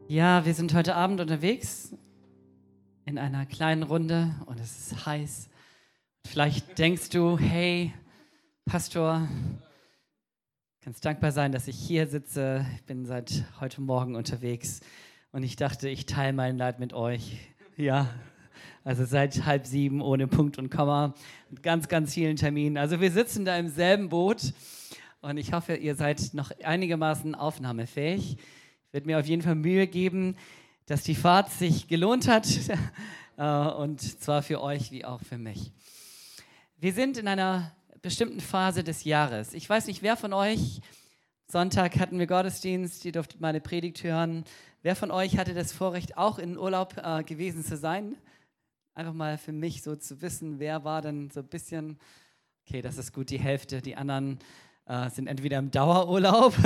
Ja, wir sind heute Abend unterwegs in einer kleinen Runde und es ist heiß. Vielleicht denkst du, hey, Pastor, kannst dankbar sein, dass ich hier sitze. Ich bin seit heute Morgen unterwegs und ich dachte, ich teile mein Leid mit euch. Ja, also seit 6:30 ohne Punkt und Komma mit ganz, ganz vielen Terminen. Also wir sitzen da im selben Boot und ich hoffe, ihr seid noch einigermaßen aufnahmefähig. Ich werde mir auf jeden Fall Mühe geben, dass die Fahrt sich gelohnt hat und zwar für euch wie auch für mich. Wir sind in einer bestimmten Phase des Jahres. Ich weiß nicht, wer von euch, Sonntag hatten wir Gottesdienst, ihr durftet meine Predigt hören. Wer von euch hatte das Vorrecht, auch in Urlaub gewesen zu sein? Einfach mal für mich so zu wissen, wer war denn so ein bisschen, okay, das ist gut, die Hälfte, die anderen sind entweder im Dauerurlaub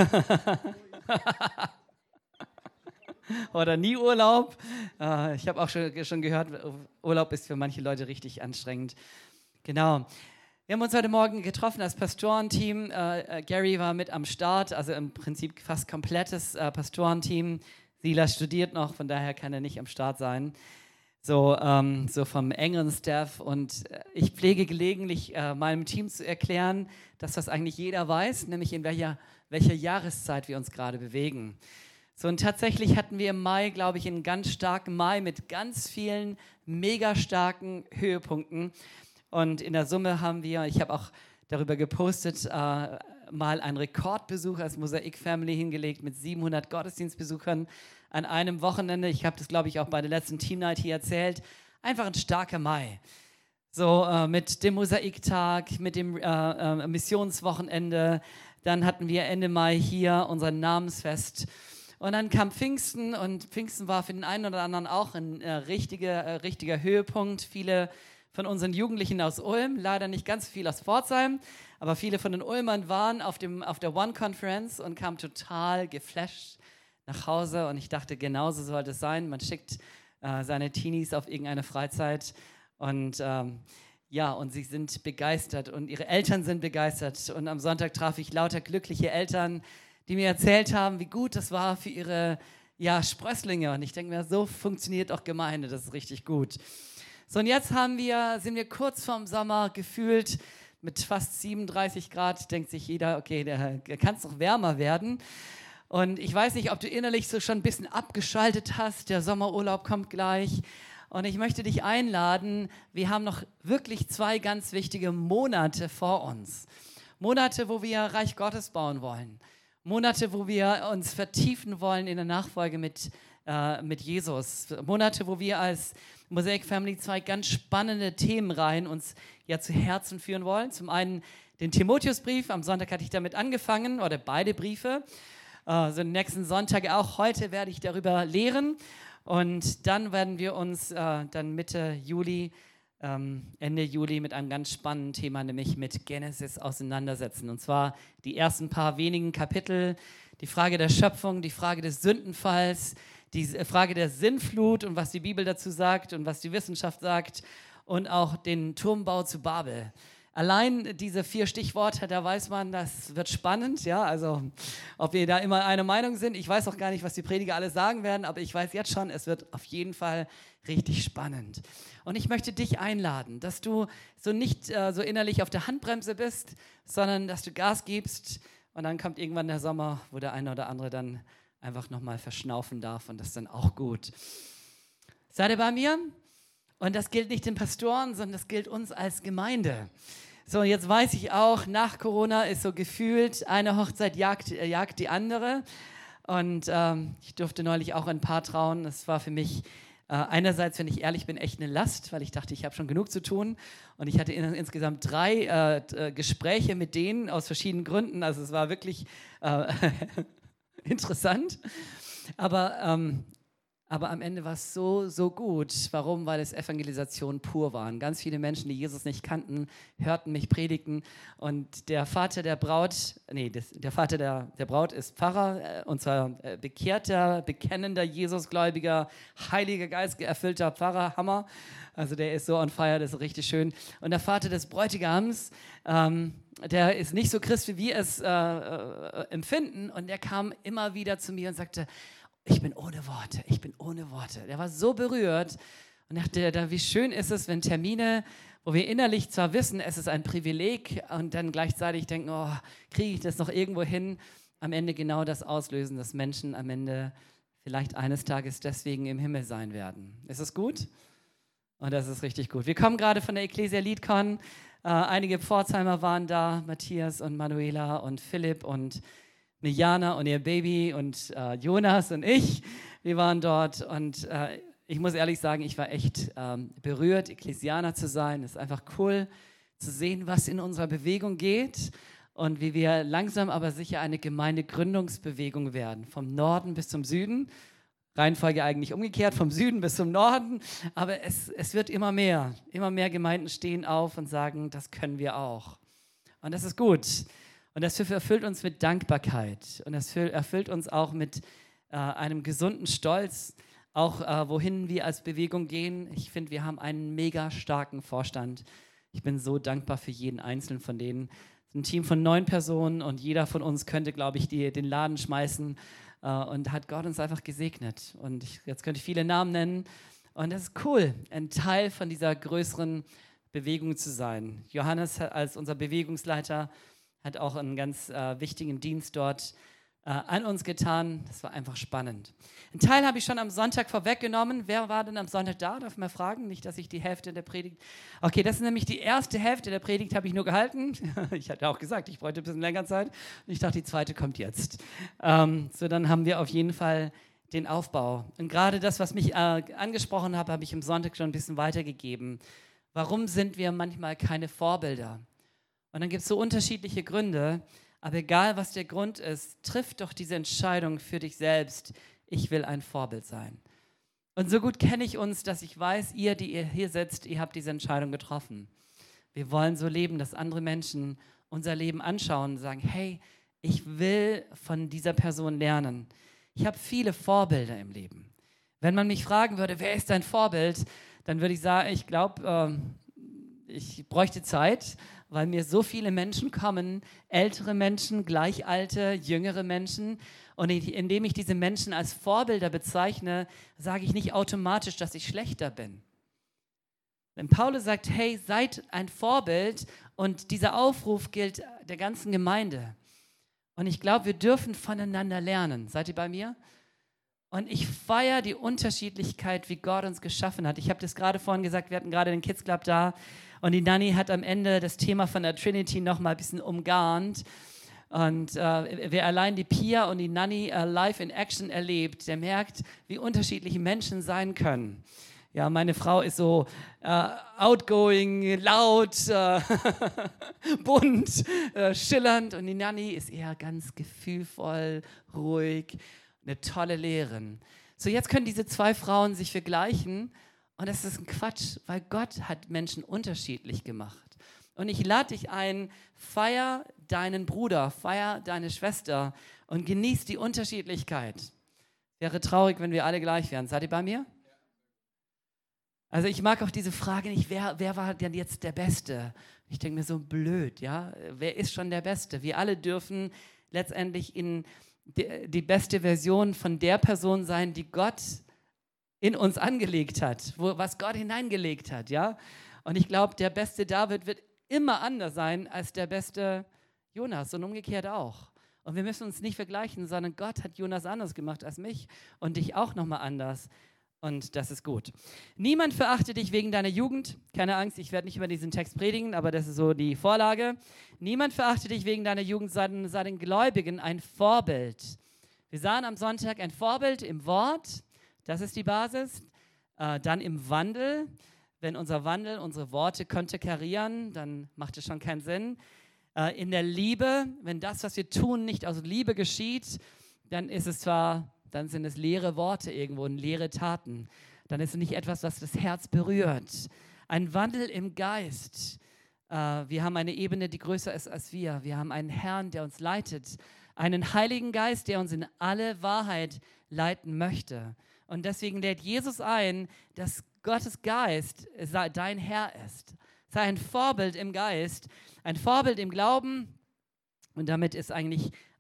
oder nie Urlaub. Ich habe auch schon gehört, Urlaub ist für manche Leute richtig anstrengend. Genau. Wir haben uns heute Morgen getroffen als Pastorenteam. Gary war mit am Start, also im Prinzip fast komplettes Pastorenteam. Silas studiert noch, von daher kann er nicht am Start sein. So vom engeren Staff. Und ich pflege gelegentlich meinem Team zu erklären, dass das eigentlich jeder weiß, nämlich in welcher Jahreszeit wir uns gerade bewegen. So, und tatsächlich hatten wir im Mai, glaube ich, einen ganz starken Mai mit ganz vielen mega starken Höhepunkten. Und in der Summe haben wir, ich habe auch darüber gepostet, mal einen Rekordbesuch als Mosaik Family hingelegt mit 700 Gottesdienstbesuchern an einem Wochenende. Ich habe das, glaube ich, auch bei der letzten Team Night hier erzählt. Einfach ein starker Mai. So mit dem Mosaiktag, mit dem Missionswochenende. Dann hatten wir Ende Mai hier unser Namensfest. Und dann kam Pfingsten und Pfingsten war für den einen oder anderen auch ein richtiger Höhepunkt. Viele von unseren Jugendlichen aus Ulm, leider nicht ganz viel aus Pforzheim, aber viele von den Ulmern waren auf der One-Conference und kamen total geflasht nach Hause. Und ich dachte, genauso sollte es sein. Man schickt seine Teenies auf irgendeine Freizeit und und sie sind begeistert und ihre Eltern sind begeistert. Und am Sonntag traf ich lauter glückliche Eltern, die mir erzählt haben, wie gut das war für ihre Sprösslinge. Und ich denke mir, so funktioniert auch Gemeinde, das ist richtig gut. So, und jetzt sind wir kurz vorm Sommer, gefühlt mit fast 37 Grad, denkt sich jeder, okay, der kann es doch wärmer werden. Und ich weiß nicht, ob du innerlich so schon ein bisschen abgeschaltet hast, der Sommerurlaub kommt gleich. Und ich möchte dich einladen, wir haben noch wirklich 2 ganz wichtige Monate vor uns. Monate, wo wir Reich Gottes bauen wollen. Monate, wo wir uns vertiefen wollen in der Nachfolge mit Jesus. Monate, wo wir als Mosaik Family 2 ganz spannende Themenreihen uns zu Herzen führen wollen. Zum einen den Timotheusbrief, am Sonntag hatte ich damit angefangen, oder beide Briefe. So nächsten Sonntag auch, heute werde ich darüber lehren. Und dann werden wir uns dann Ende Juli mit einem ganz spannenden Thema, nämlich mit Genesis auseinandersetzen. Und zwar die ersten paar wenigen Kapitel, die Frage der Schöpfung, die Frage des Sündenfalls, die Frage der Sintflut und was die Bibel dazu sagt und was die Wissenschaft sagt und auch den Turmbau zu Babel. Allein diese 4 Stichworte, da weiß man, das wird spannend, ja, also ob wir da immer einer Meinung sind, ich weiß auch gar nicht, was die Prediger alle sagen werden, aber ich weiß jetzt schon, es wird auf jeden Fall richtig spannend. Und ich möchte dich einladen, dass du so nicht so innerlich auf der Handbremse bist, sondern dass du Gas gibst und dann kommt irgendwann der Sommer, wo der eine oder andere dann einfach nochmal verschnaufen darf und das ist dann auch gut. Seid ihr bei mir? Und das gilt nicht den Pastoren, sondern das gilt uns als Gemeinde. So, jetzt weiß ich auch, nach Corona ist so gefühlt, eine Hochzeit jagt die andere. Und ich durfte neulich auch ein Paar trauen. Das war für mich einerseits, wenn ich ehrlich bin, echt eine Last, weil ich dachte, ich habe schon genug zu tun. Und ich hatte insgesamt 3 Gespräche mit denen aus verschiedenen Gründen. Also es war wirklich interessant. Aber am Ende war es so gut. Warum? Weil es Evangelisation pur waren. Ganz viele Menschen, die Jesus nicht kannten, hörten mich predigen. Und der Vater der Braut ist Pfarrer, und zwar bekehrter, bekennender, Jesusgläubiger, Heiliger Geist erfüllter Pfarrer. Hammer. Also der ist so on fire, das ist richtig schön. Und der Vater des Bräutigams, der ist nicht so Christ, wie wir es empfinden. Und der kam immer wieder zu mir und sagte, ich bin ohne Worte, ich bin ohne Worte. Der war so berührt und dachte, wie schön ist es, wenn Termine, wo wir innerlich zwar wissen, es ist ein Privileg und dann gleichzeitig denken, oh, kriege ich das noch irgendwo hin, am Ende genau das auslösen, dass Menschen am Ende vielleicht eines Tages deswegen im Himmel sein werden. Ist es gut? Und das ist richtig gut. Wir kommen gerade von der Ecclesia LeadCon. Einige Pforzheimer waren da, Matthias und Manuela und Philipp und Jana und ihr Baby und Jonas und ich. Wir waren dort und ich muss ehrlich sagen, ich war echt berührt, Ekklesianer zu sein. Es ist einfach cool zu sehen, was in unserer Bewegung geht und wie wir langsam aber sicher eine Gemeindegründungsbewegung werden. Vom Norden bis zum Süden. Reihenfolge eigentlich umgekehrt, vom Süden bis zum Norden. Aber es wird immer mehr. Immer mehr Gemeinden stehen auf und sagen, das können wir auch. Und das ist gut. Und das erfüllt uns mit Dankbarkeit. Und das erfüllt uns auch mit einem gesunden Stolz, auch wohin wir als Bewegung gehen. Ich finde, wir haben einen mega starken Vorstand. Ich bin so dankbar für jeden einzelnen von denen. Es ist ein Team von 9 Personen und jeder von uns könnte, glaube ich, den Laden schmeißen und hat Gott uns einfach gesegnet. Und jetzt könnte ich viele Namen nennen. Und das ist cool, ein Teil von dieser größeren Bewegung zu sein. Johannes als unser Bewegungsleiter hat auch einen ganz wichtigen Dienst dort an uns getan. Das war einfach spannend. Einen Teil habe ich schon am Sonntag vorweggenommen. Wer war denn am Sonntag da? Darf ich mal fragen? Nicht, dass ich die Hälfte der Predigt... Okay, das ist nämlich die erste Hälfte der Predigt, habe ich nur gehalten. Ich hatte auch gesagt, ich bräuchte ein bisschen länger Zeit. Und ich dachte, die zweite kommt jetzt. So, dann haben wir auf jeden Fall den Aufbau. Und gerade das, was mich angesprochen habe ich am Sonntag schon ein bisschen weitergegeben. Warum sind wir manchmal keine Vorbilder? Und dann gibt es so unterschiedliche Gründe. Aber egal, was der Grund ist, triff doch diese Entscheidung für dich selbst. Ich will ein Vorbild sein. Und so gut kenne ich uns, dass ich weiß, ihr, die ihr hier sitzt, ihr habt diese Entscheidung getroffen. Wir wollen so leben, dass andere Menschen unser Leben anschauen und sagen, hey, ich will von dieser Person lernen. Ich habe viele Vorbilder im Leben. Wenn man mich fragen würde, wer ist dein Vorbild, dann würde ich sagen, ich glaube, ich bräuchte Zeit, weil mir so viele Menschen kommen, ältere Menschen, gleichalte, jüngere Menschen. Und indem ich diese Menschen als Vorbilder bezeichne, sage ich nicht automatisch, dass ich schlechter bin. Denn Paulus sagt, hey, seid ein Vorbild und dieser Aufruf gilt der ganzen Gemeinde. Und ich glaube, wir dürfen voneinander lernen. Seid ihr bei mir? Und ich feiere die Unterschiedlichkeit, wie Gott uns geschaffen hat. Ich habe das gerade vorhin gesagt, wir hatten gerade den Kids Club da und die Nanny hat am Ende das Thema von der Trinity noch mal ein bisschen umgarnt. Und wer allein die Pia und die Nanny live in Action erlebt, der merkt, wie unterschiedliche Menschen sein können. Ja, meine Frau ist so outgoing, laut, bunt, schillernd und die Nanny ist eher ganz gefühlvoll, ruhig. Eine tolle Lehrerin. So, jetzt können diese 2 Frauen sich vergleichen und das ist ein Quatsch, weil Gott hat Menschen unterschiedlich gemacht. Und ich lade dich ein, feier deinen Bruder, feier deine Schwester und genieß die Unterschiedlichkeit. Wäre traurig, wenn wir alle gleich wären. Seid ihr bei mir? Also ich mag auch diese Frage nicht, wer war denn jetzt der Beste? Ich denke mir so blöd, ja? Wer ist schon der Beste? Wir alle dürfen letztendlich in die beste Version von der Person sein, die Gott in uns angelegt hat, was Gott hineingelegt hat, ja? Und ich glaube, der beste David wird immer anders sein als der beste Jonas und umgekehrt auch. Und wir müssen uns nicht vergleichen, sondern Gott hat Jonas anders gemacht als mich und dich auch nochmal anders. Und das ist gut. Niemand verachte dich wegen deiner Jugend. Keine Angst, ich werde nicht über diesen Text predigen, aber das ist so die Vorlage. Niemand verachte dich wegen deiner Jugend, sei den Gläubigen ein Vorbild. Wir sahen am Sonntag ein Vorbild im Wort, das ist die Basis. Dann im Wandel. Wenn unser Wandel, unsere Worte konterkarieren, dann macht es schon keinen Sinn. In der Liebe, wenn das, was wir tun, nicht aus Liebe geschieht, dann ist es zwar... Dann sind es leere Worte irgendwo und leere Taten. Dann ist es nicht etwas, was das Herz berührt. Ein Wandel im Geist. Wir haben eine Ebene, die größer ist als wir. Wir haben einen Herrn, der uns leitet. Einen Heiligen Geist, der uns in alle Wahrheit leiten möchte. Und deswegen lädt Jesus ein, dass Gottes Geist dein Herr ist. Sei ein Vorbild im Geist, ein Vorbild im Glauben. Und damit ist eigentlich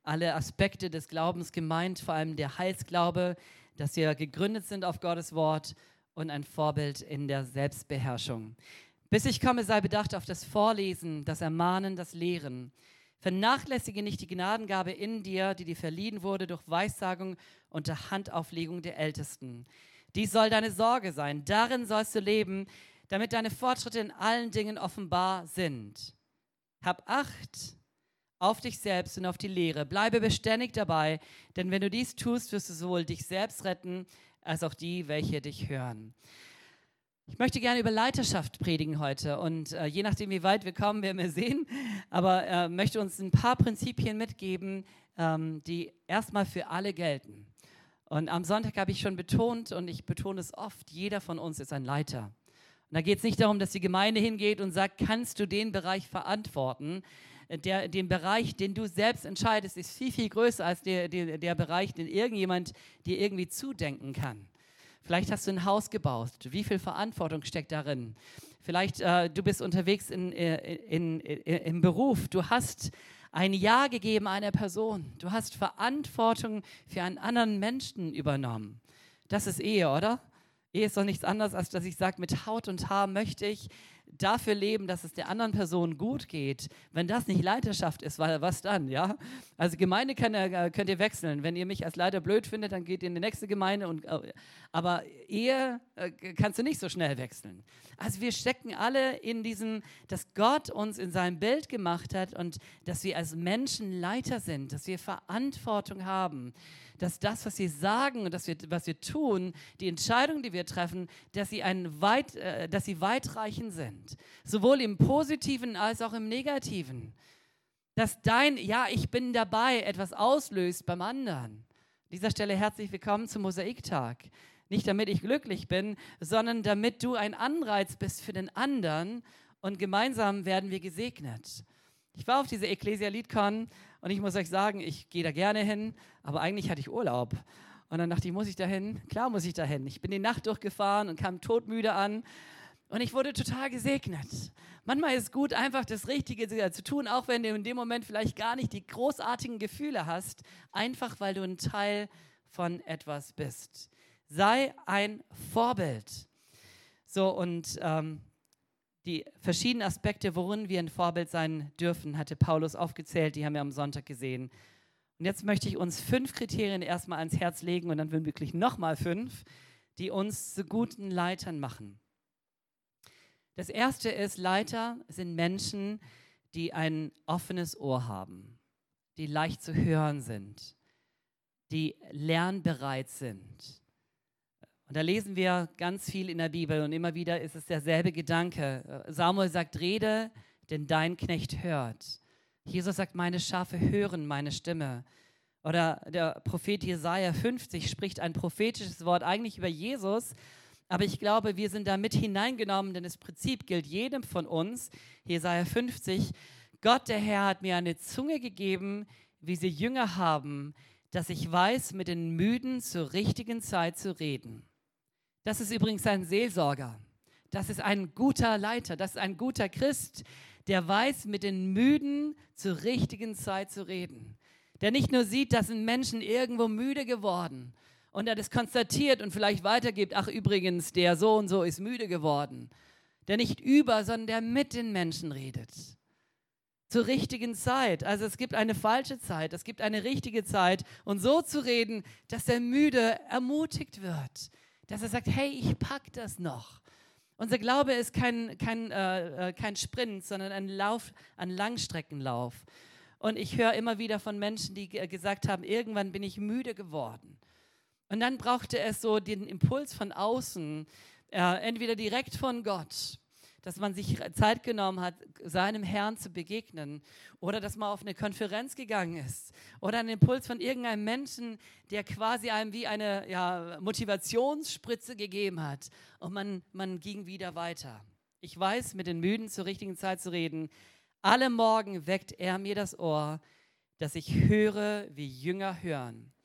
alle Aspekte des Glaubens gemeint, vor allem der Heilsglaube, dass wir gegründet sind auf Gottes Wort und ein Vorbild in der Selbstbeherrschung. Bis ich komme, sei bedacht auf das Vorlesen, das Ermahnen, das Lehren. Vernachlässige nicht die Gnadengabe in dir, die dir verliehen wurde durch Weissagung unter Handauflegung der Ältesten. Dies soll deine Sorge sein. Darin sollst du leben, damit deine Fortschritte in allen Dingen offenbar sind. Hab Acht auf dich selbst und auf die Lehre. Bleibe beständig dabei, denn wenn du dies tust, wirst du sowohl dich selbst retten, als auch die, welche dich hören. Ich möchte gerne über Leiterschaft predigen heute und je nachdem, wie weit wir kommen, werden wir sehen, aber möchte uns ein paar Prinzipien mitgeben, die erstmal für alle gelten. Und am Sonntag habe ich schon betont, und ich betone es oft, jeder von uns ist ein Leiter. Und da geht es nicht darum, dass die Gemeinde hingeht und sagt, kannst du den Bereich verantworten? Den Bereich, den du selbst entscheidest, ist viel, viel größer als der Bereich, den irgendjemand dir irgendwie zudenken kann. Vielleicht hast du ein Haus gebaut. Wie viel Verantwortung steckt darin? Vielleicht du bist unterwegs im Beruf. Du hast ein Ja gegeben einer Person. Du hast Verantwortung für einen anderen Menschen übernommen. Das ist Ehe, oder? Ehe ist doch nichts anderes, als dass ich sage, mit Haut und Haar möchte ich dafür leben, dass es der anderen Person gut geht. Wenn das nicht Leiterschaft ist, was dann? Ja? Also Gemeinde könnt ihr wechseln. Wenn ihr mich als Leiter blöd findet, dann geht ihr in die nächste Gemeinde. Aber Ehe kannst du nicht so schnell wechseln. Also wir stecken alle in diesem, dass Gott uns in seinem Bild gemacht hat und dass wir als Menschen Leiter sind, dass wir Verantwortung haben, dass das, was wir sagen und was wir tun, die Entscheidungen, die wir treffen, dass sie weitreichend sind. Sowohl im Positiven als auch im Negativen. Dass dein Ja, ich bin dabei, etwas auslöst beim anderen. An dieser Stelle herzlich willkommen zum Mosaiktag. Nicht damit ich glücklich bin, sondern damit du ein Anreiz bist für den anderen und gemeinsam werden wir gesegnet. Ich war auf dieser Ecclesia LeadCon und ich muss euch sagen, ich gehe da gerne hin, aber eigentlich hatte ich Urlaub. Und dann dachte ich, muss ich da hin? Klar muss ich da hin. Ich bin die Nacht durchgefahren und kam todmüde an und ich wurde total gesegnet. Manchmal ist es gut, einfach das Richtige zu tun, auch wenn du in dem Moment vielleicht gar nicht die großartigen Gefühle hast, einfach weil du ein Teil von etwas bist. Sei ein Vorbild. So, und die verschiedenen Aspekte, worin wir ein Vorbild sein dürfen, hatte Paulus aufgezählt, die haben wir am Sonntag gesehen. Und jetzt möchte ich uns 5 Kriterien erstmal ans Herz legen und dann wirklich nochmal 5, die uns zu guten Leitern machen. Das erste ist, Leiter sind Menschen, die ein offenes Ohr haben, die leicht zu hören sind, die lernbereit sind. Und da lesen wir ganz viel in der Bibel und immer wieder ist es derselbe Gedanke. Samuel sagt, rede, denn dein Knecht hört. Jesus sagt, meine Schafe hören meine Stimme. Oder der Prophet Jesaja 50 spricht ein prophetisches Wort eigentlich über Jesus, aber ich glaube, wir sind da mit hineingenommen, denn das Prinzip gilt jedem von uns. Jesaja 50, Gott, der Herr, hat mir eine Zunge gegeben, wie sie Jünger haben, dass ich weiß, mit den Müden zur richtigen Zeit zu reden. Das ist übrigens ein Seelsorger. Das ist ein guter Leiter. Das ist ein guter Christ, der weiß, mit den Müden zur richtigen Zeit zu reden. Der nicht nur sieht, dass sind Menschen irgendwo müde geworden und er das konstatiert und vielleicht weitergibt, ach übrigens, der so und so ist müde geworden. Der nicht über, sondern der mit den Menschen redet. Zur richtigen Zeit. Also es gibt eine falsche Zeit, es gibt eine richtige Zeit. Und so zu reden, dass der Müde ermutigt wird. Dass er sagt, hey, ich pack das noch. Unser Glaube ist kein Sprint, sondern ein Langstreckenlauf. Und ich höre immer wieder von Menschen, die gesagt haben, irgendwann bin ich müde geworden. Und dann brauchte es so den Impuls von außen, entweder direkt von Gott, dass man sich Zeit genommen hat, seinem Herrn zu begegnen oder dass man auf eine Konferenz gegangen ist oder einen Impuls von irgendeinem Menschen, der quasi einem wie eine Motivationsspritze gegeben hat und man ging wieder weiter. Ich weiß, mit den Müden zur richtigen Zeit zu reden. Alle Morgen weckt er mir das Ohr, dass ich höre, wie Jünger hören.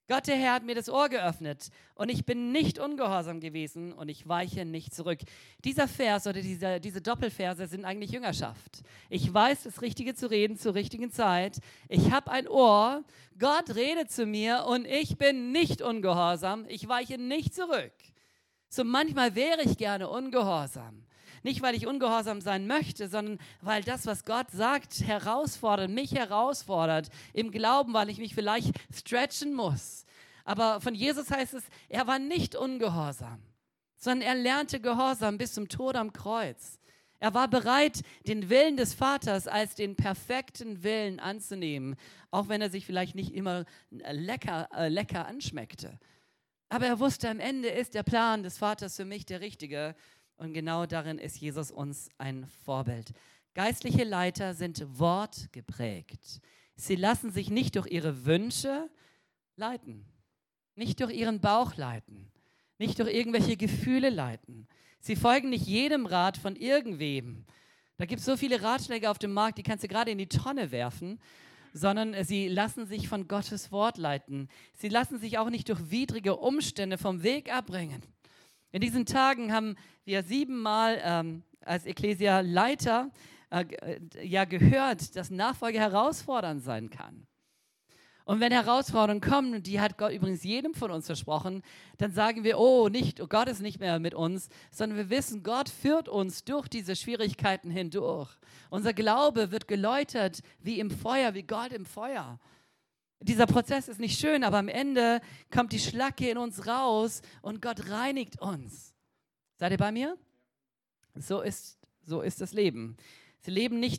Gott, der Herr, hat mir das Ohr geöffnet und ich bin nicht ungehorsam gewesen und ich weiche nicht zurück. Dieser Vers oder diese Doppelverse sind eigentlich Jüngerschaft. Ich weiß, das Richtige zu reden zur richtigen Zeit. Ich habe ein Ohr, Gott redet zu mir und ich bin nicht ungehorsam. Ich weiche nicht zurück. So manchmal wäre ich gerne ungehorsam. Nicht, weil ich ungehorsam sein möchte, sondern weil das, was Gott sagt, mich herausfordert im Glauben, weil ich mich vielleicht stretchen muss. Aber von Jesus heißt es, er war nicht ungehorsam, sondern er lernte Gehorsam bis zum Tod am Kreuz. Er war bereit, den Willen des Vaters als den perfekten Willen anzunehmen, auch wenn er sich vielleicht nicht immer lecker anschmeckte. Aber er wusste, am Ende ist der Plan des Vaters für mich der richtige. Und genau darin ist Jesus uns ein Vorbild. Geistliche Leiter sind wortgeprägt. Sie lassen sich nicht durch ihre Wünsche leiten, nicht durch ihren Bauch leiten, nicht durch irgendwelche Gefühle leiten. Sie folgen nicht jedem Rat von irgendwem. Da gibt es so viele Ratschläge auf dem Markt, die kannst du gerade in die Tonne werfen, sondern sie lassen sich von Gottes Wort leiten. Sie lassen sich auch nicht durch widrige Umstände vom Weg abbringen. In diesen Tagen haben wir 7-mal als Ekklesia-Leiter gehört, dass Nachfolge herausfordernd sein kann. Und wenn Herausforderungen kommen, und die hat Gott übrigens jedem von uns versprochen, dann sagen wir, Gott ist nicht mehr mit uns, sondern wir wissen, Gott führt uns durch diese Schwierigkeiten hindurch. Unser Glaube wird geläutert wie im Feuer, wie Gott im Feuer. Dieser Prozess ist nicht schön, aber am Ende kommt die Schlacke in uns raus und Gott reinigt uns. Seid ihr bei mir? So ist das Leben. Sie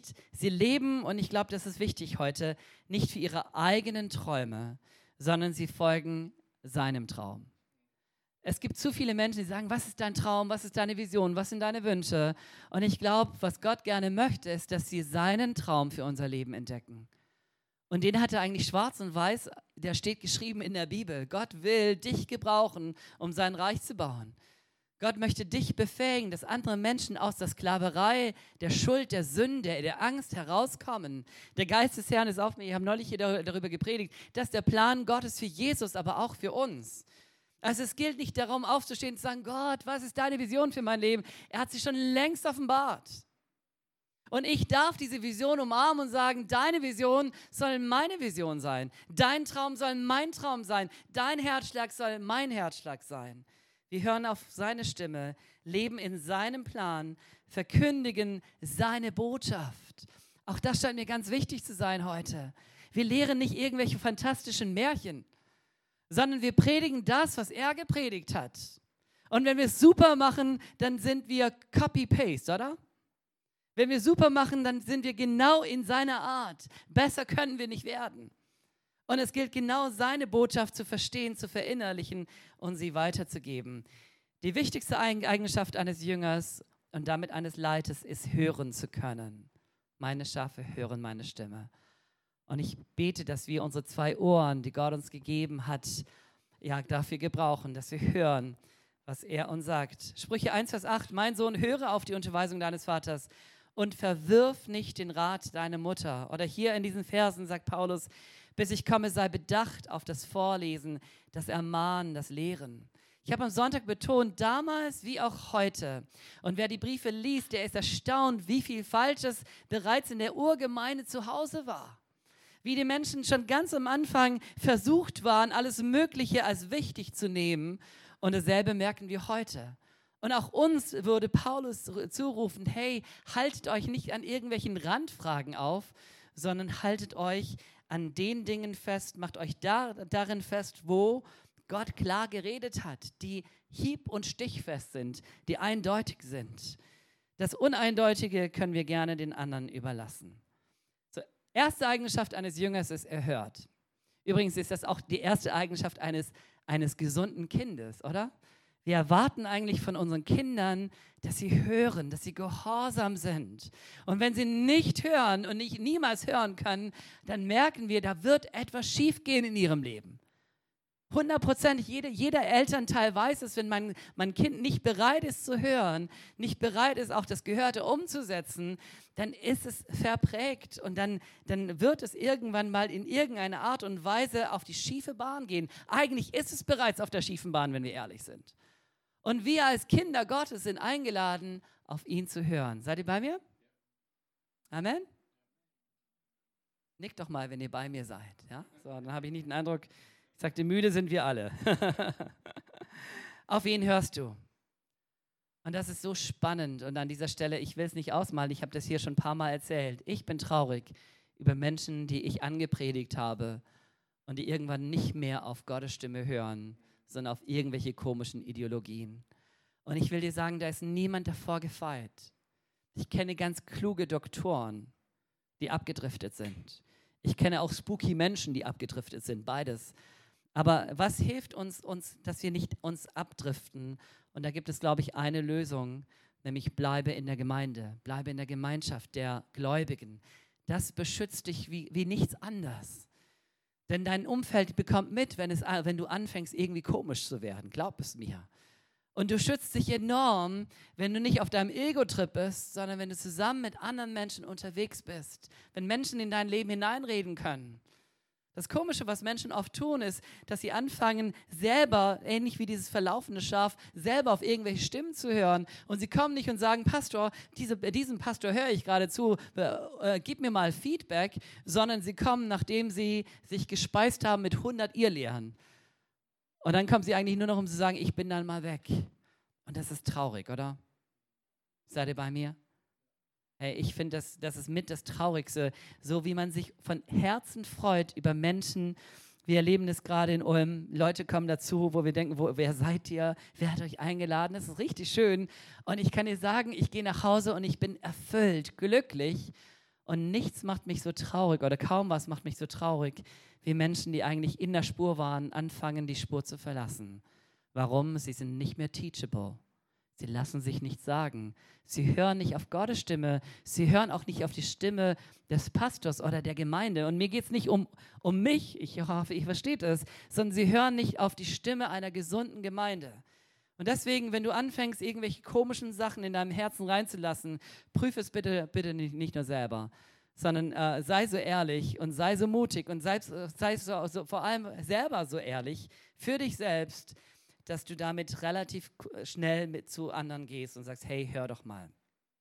leben, und ich glaube, das ist wichtig heute, nicht für ihre eigenen Träume, sondern sie folgen seinem Traum. Es gibt zu viele Menschen, die sagen, was ist dein Traum, was ist deine Vision, was sind deine Wünsche? Und ich glaube, was Gott gerne möchte, ist, dass sie seinen Traum für unser Leben entdecken. Und den hat er eigentlich schwarz und weiß, der steht geschrieben in der Bibel. Gott will dich gebrauchen, um sein Reich zu bauen. Gott möchte dich befähigen, dass andere Menschen aus der Sklaverei, der Schuld, der Sünde, der Angst herauskommen. Der Geist des Herrn ist auf mir. Ich habe neulich hier darüber gepredigt. Das ist der Plan Gottes für Jesus, aber auch für uns. Also es gilt nicht darum, aufzustehen und zu sagen, Gott, was ist deine Vision für mein Leben? Er hat sie schon längst offenbart. Und ich darf diese Vision umarmen und sagen, deine Vision soll meine Vision sein. Dein Traum soll mein Traum sein. Dein Herzschlag soll mein Herzschlag sein. Wir hören auf seine Stimme, leben in seinem Plan, verkündigen seine Botschaft. Auch das scheint mir ganz wichtig zu sein heute. Wir lehren nicht irgendwelche fantastischen Märchen, sondern wir predigen das, was er gepredigt hat. Und wenn wir es super machen, dann sind wir Copy-Paste, oder? Wenn wir super machen, dann sind wir genau in seiner Art. Besser können wir nicht werden. Und es gilt genau, seine Botschaft zu verstehen, zu verinnerlichen und sie weiterzugeben. Die wichtigste Eigenschaft eines Jüngers und damit eines Leiters ist, hören zu können. Meine Schafe hören meine Stimme. Und ich bete, dass wir unsere 2 Ohren, die Gott uns gegeben hat, dafür gebrauchen, dass wir hören, was er uns sagt. Sprüche 1, Vers 8, mein Sohn, höre auf die Unterweisung deines Vaters und verwirf nicht den Rat deiner Mutter. Oder hier in diesen Versen sagt Paulus, bis ich komme, sei bedacht auf das Vorlesen, das Ermahnen, das Lehren. Ich habe am Sonntag betont, damals wie auch heute. Und wer die Briefe liest, der ist erstaunt, wie viel Falsches bereits in der Urgemeinde zu Hause war. Wie die Menschen schon ganz am Anfang versucht waren, alles Mögliche als wichtig zu nehmen. Und dasselbe merken wir heute. Und auch uns würde Paulus zurufen, hey, haltet euch nicht an irgendwelchen Randfragen auf, sondern haltet euch an den Dingen fest, macht euch darin fest, wo Gott klar geredet hat, die hieb- und stichfest sind, die eindeutig sind. Das Uneindeutige können wir gerne den anderen überlassen. So, erste Eigenschaft eines Jüngers ist, er hört. Übrigens ist das auch die erste Eigenschaft eines gesunden Kindes, oder? Wir erwarten eigentlich von unseren Kindern, dass sie hören, dass sie gehorsam sind. Und wenn sie nicht hören und niemals hören können, dann merken wir, da wird etwas schiefgehen in ihrem Leben. 100%, jeder Elternteil weiß es, wenn mein Kind nicht bereit ist zu hören, nicht bereit ist, auch das Gehörte umzusetzen, dann ist es verprägt und dann wird es irgendwann mal in irgendeiner Art und Weise auf die schiefe Bahn gehen. Eigentlich ist es bereits auf der schiefen Bahn, wenn wir ehrlich sind. Und wir als Kinder Gottes sind eingeladen, auf ihn zu hören. Seid ihr bei mir? Amen? Nickt doch mal, wenn ihr bei mir seid. Ja? So, dann habe ich nicht den Eindruck, ich sagte, müde sind wir alle. Auf wen hörst du? Und das ist so spannend. Und an dieser Stelle, ich will es nicht ausmalen, ich habe das hier schon ein paar Mal erzählt. Ich bin traurig über Menschen, die ich angepredigt habe und die irgendwann nicht mehr auf Gottes Stimme hören, sondern auf irgendwelche komischen Ideologien. Und ich will dir sagen, da ist niemand davor gefeit. Ich kenne ganz kluge Doktoren, die abgedriftet sind. Ich kenne auch spooky Menschen, die abgedriftet sind, beides. Aber was hilft uns, dass wir nicht uns abdriften? Und da gibt es, glaube ich, eine Lösung, nämlich bleibe in der Gemeinde, bleibe in der Gemeinschaft der Gläubigen. Das beschützt dich wie nichts anderes. Denn dein Umfeld bekommt mit, wenn du anfängst, irgendwie komisch zu werden. Glaub es mir. Und du schützt dich enorm, wenn du nicht auf deinem Ego-Trip bist, sondern wenn du zusammen mit anderen Menschen unterwegs bist. Wenn Menschen in dein Leben hineinreden können. Das Komische, was Menschen oft tun, ist, dass sie anfangen, selber, ähnlich wie dieses verlaufende Schaf, selber auf irgendwelche Stimmen zu hören. Und sie kommen nicht und sagen, Pastor, diesem Pastor höre ich gerade zu, gib mir mal Feedback, sondern sie kommen, nachdem sie sich gespeist haben mit 100 Irrlehren. Und dann kommen sie eigentlich nur noch, um zu sagen, ich bin dann mal weg. Und das ist traurig, oder? Seid ihr bei mir? Hey, ich finde, das ist mit das Traurigste, so wie man sich von Herzen freut über Menschen. Wir erleben das gerade in Ulm. Leute kommen dazu, wo wir denken, wer seid ihr? Wer hat euch eingeladen? Das ist richtig schön. Und ich kann dir sagen, ich gehe nach Hause und ich bin erfüllt, glücklich. Und nichts macht mich so traurig oder kaum was macht mich so traurig, wie Menschen, die eigentlich in der Spur waren, anfangen, die Spur zu verlassen. Warum? Sie sind nicht mehr teachable. Sie lassen sich nichts sagen. Sie hören nicht auf Gottes Stimme. Sie hören auch nicht auf die Stimme des Pastors oder der Gemeinde. Und mir geht es nicht um mich, ich hoffe, ihr versteht es, sondern sie hören nicht auf die Stimme einer gesunden Gemeinde. Und deswegen, wenn du anfängst, irgendwelche komischen Sachen in deinem Herzen reinzulassen, prüfe es bitte nicht nur selber, sondern sei so ehrlich und sei so mutig und sei vor allem selber so ehrlich für dich selbst, dass du damit relativ schnell zu anderen gehst und sagst, hey, hör doch mal.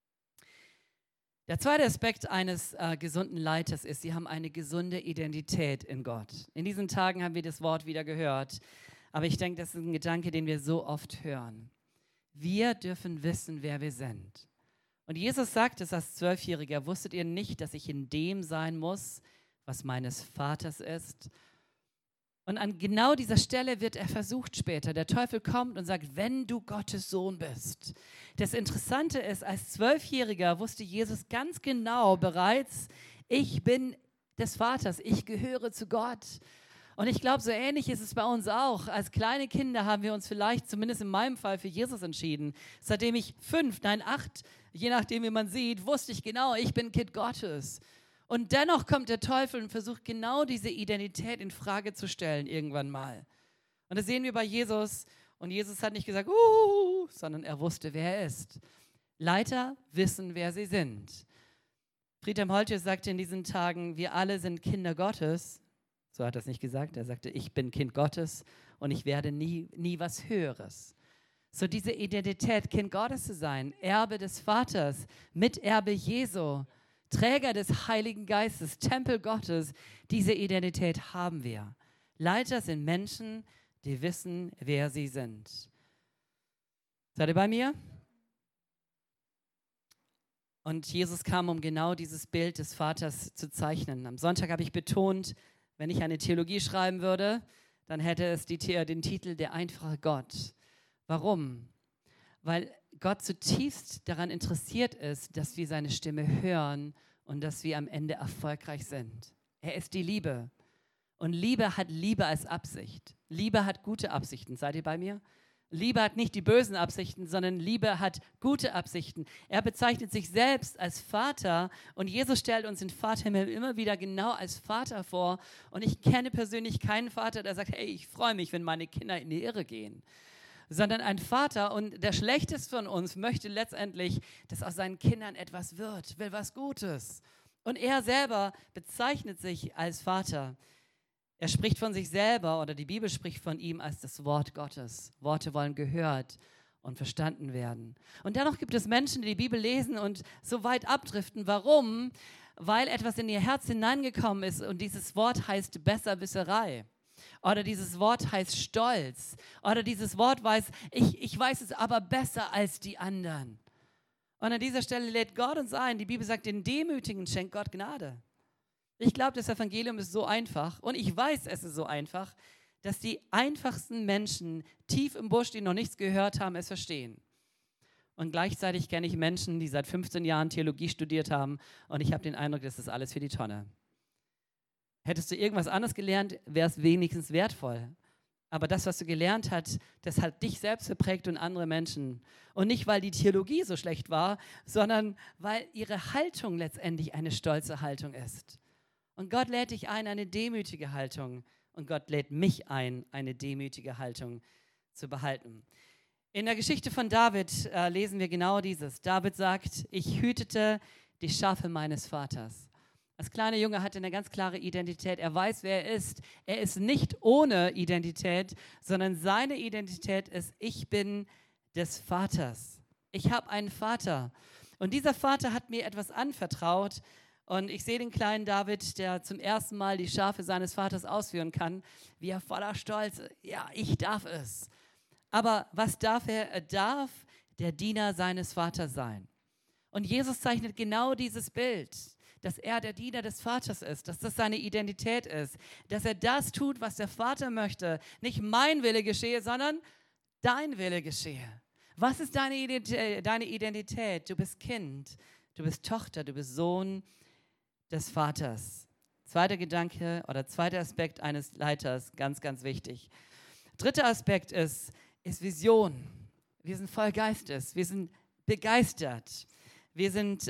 Der zweite Aspekt eines gesunden Leiters ist, sie haben eine gesunde Identität in Gott. In diesen Tagen haben wir das Wort wieder gehört, aber ich denke, das ist ein Gedanke, den wir so oft hören. Wir dürfen wissen, wer wir sind. Und Jesus sagt es als 12-Jähriger, wusstet ihr nicht, dass ich in dem sein muss, was meines Vaters ist? Und an genau dieser Stelle wird er versucht später. Der Teufel kommt und sagt, wenn du Gottes Sohn bist. Das Interessante ist, als 12-Jähriger wusste Jesus ganz genau bereits, ich bin des Vaters, ich gehöre zu Gott. Und ich glaube, so ähnlich ist es bei uns auch. Als kleine Kinder haben wir uns vielleicht, zumindest in meinem Fall, für Jesus entschieden. Seitdem ich 8, je nachdem wie man sieht, wusste ich genau, ich bin Kind Gottes. Und dennoch kommt der Teufel und versucht genau diese Identität in Frage zu stellen irgendwann mal. Und das sehen wir bei Jesus. Und Jesus hat nicht gesagt, sondern er wusste, wer er ist. Leiter wissen, wer sie sind. Friedhelm Holtje sagte in diesen Tagen, wir alle sind Kinder Gottes. So hat er es nicht gesagt. Er sagte, ich bin Kind Gottes und ich werde nie was Höheres. So diese Identität, Kind Gottes zu sein, Erbe des Vaters, Miterbe Jesu, Träger des Heiligen Geistes, Tempel Gottes, diese Identität haben wir. Leiter sind Menschen, die wissen, wer sie sind. Seid ihr bei mir? Und Jesus kam, um genau dieses Bild des Vaters zu zeichnen. Am Sonntag habe ich betont, wenn ich eine Theologie schreiben würde, dann hätte es den Titel Der einfache Gott. Warum? Weil Gott zutiefst daran interessiert ist, dass wir seine Stimme hören und dass wir am Ende erfolgreich sind. Er ist die Liebe. Und Liebe hat Liebe als Absicht. Liebe hat gute Absichten. Seid ihr bei mir? Liebe hat nicht die bösen Absichten, sondern Liebe hat gute Absichten. Er bezeichnet sich selbst als Vater und Jesus stellt uns den Vater im Himmel immer wieder genau als Vater vor. Und ich kenne persönlich keinen Vater, der sagt, hey, ich freue mich, wenn meine Kinder in die Irre gehen. Sondern ein Vater, und der Schlechteste von uns möchte letztendlich, dass aus seinen Kindern etwas wird, will was Gutes. Und er selber bezeichnet sich als Vater. Er spricht von sich selber oder die Bibel spricht von ihm als das Wort Gottes. Worte wollen gehört und verstanden werden. Und dennoch gibt es Menschen, die die Bibel lesen und so weit abdriften. Warum? Weil etwas in ihr Herz hineingekommen ist und dieses Wort heißt Besserwisserei. Oder dieses Wort heißt Stolz. Oder dieses Wort weiß, ich weiß es aber besser als die anderen. Und an dieser Stelle lädt Gott uns ein. Die Bibel sagt, den Demütigen schenkt Gott Gnade. Ich glaube, das Evangelium ist so einfach und ich weiß, es ist so einfach, dass die einfachsten Menschen tief im Busch, die noch nichts gehört haben, es verstehen. Und gleichzeitig kenne ich Menschen, die seit 15 Jahren Theologie studiert haben und ich habe den Eindruck, das ist alles für die Tonne. Hättest du irgendwas anderes gelernt, wäre es wenigstens wertvoll. Aber das, was du gelernt hast, das hat dich selbst geprägt und andere Menschen. Und nicht, weil die Theologie so schlecht war, sondern weil ihre Haltung letztendlich eine stolze Haltung ist. Und Gott lädt dich ein, eine demütige Haltung. Und Gott lädt mich ein, eine demütige Haltung zu behalten. In der Geschichte von David lesen wir genau dieses. David sagt, ich hütete die Schafe meines Vaters. Als kleiner Junge hat er eine ganz klare Identität. Er weiß, wer er ist. Er ist nicht ohne Identität, sondern seine Identität ist, ich bin des Vaters. Ich habe einen Vater. Und dieser Vater hat mir etwas anvertraut. Und ich sehe den kleinen David, der zum ersten Mal die Schafe seines Vaters ausführen kann, wie er voller Stolz, ja, ich darf es. Aber was darf er? Er darf der Diener seines Vaters sein. Und Jesus zeichnet genau dieses Bild, dass er der Diener des Vaters ist, dass das seine Identität ist, dass er das tut, was der Vater möchte. Nicht mein Wille geschehe, sondern dein Wille geschehe. Was ist deine Identität? Du bist Kind, du bist Tochter, du bist Sohn des Vaters. Zweiter Gedanke oder zweiter Aspekt eines Leiters, ganz, ganz wichtig. Dritter Aspekt ist Vision. Wir sind voll Geistes, wir sind begeistert. Wir sind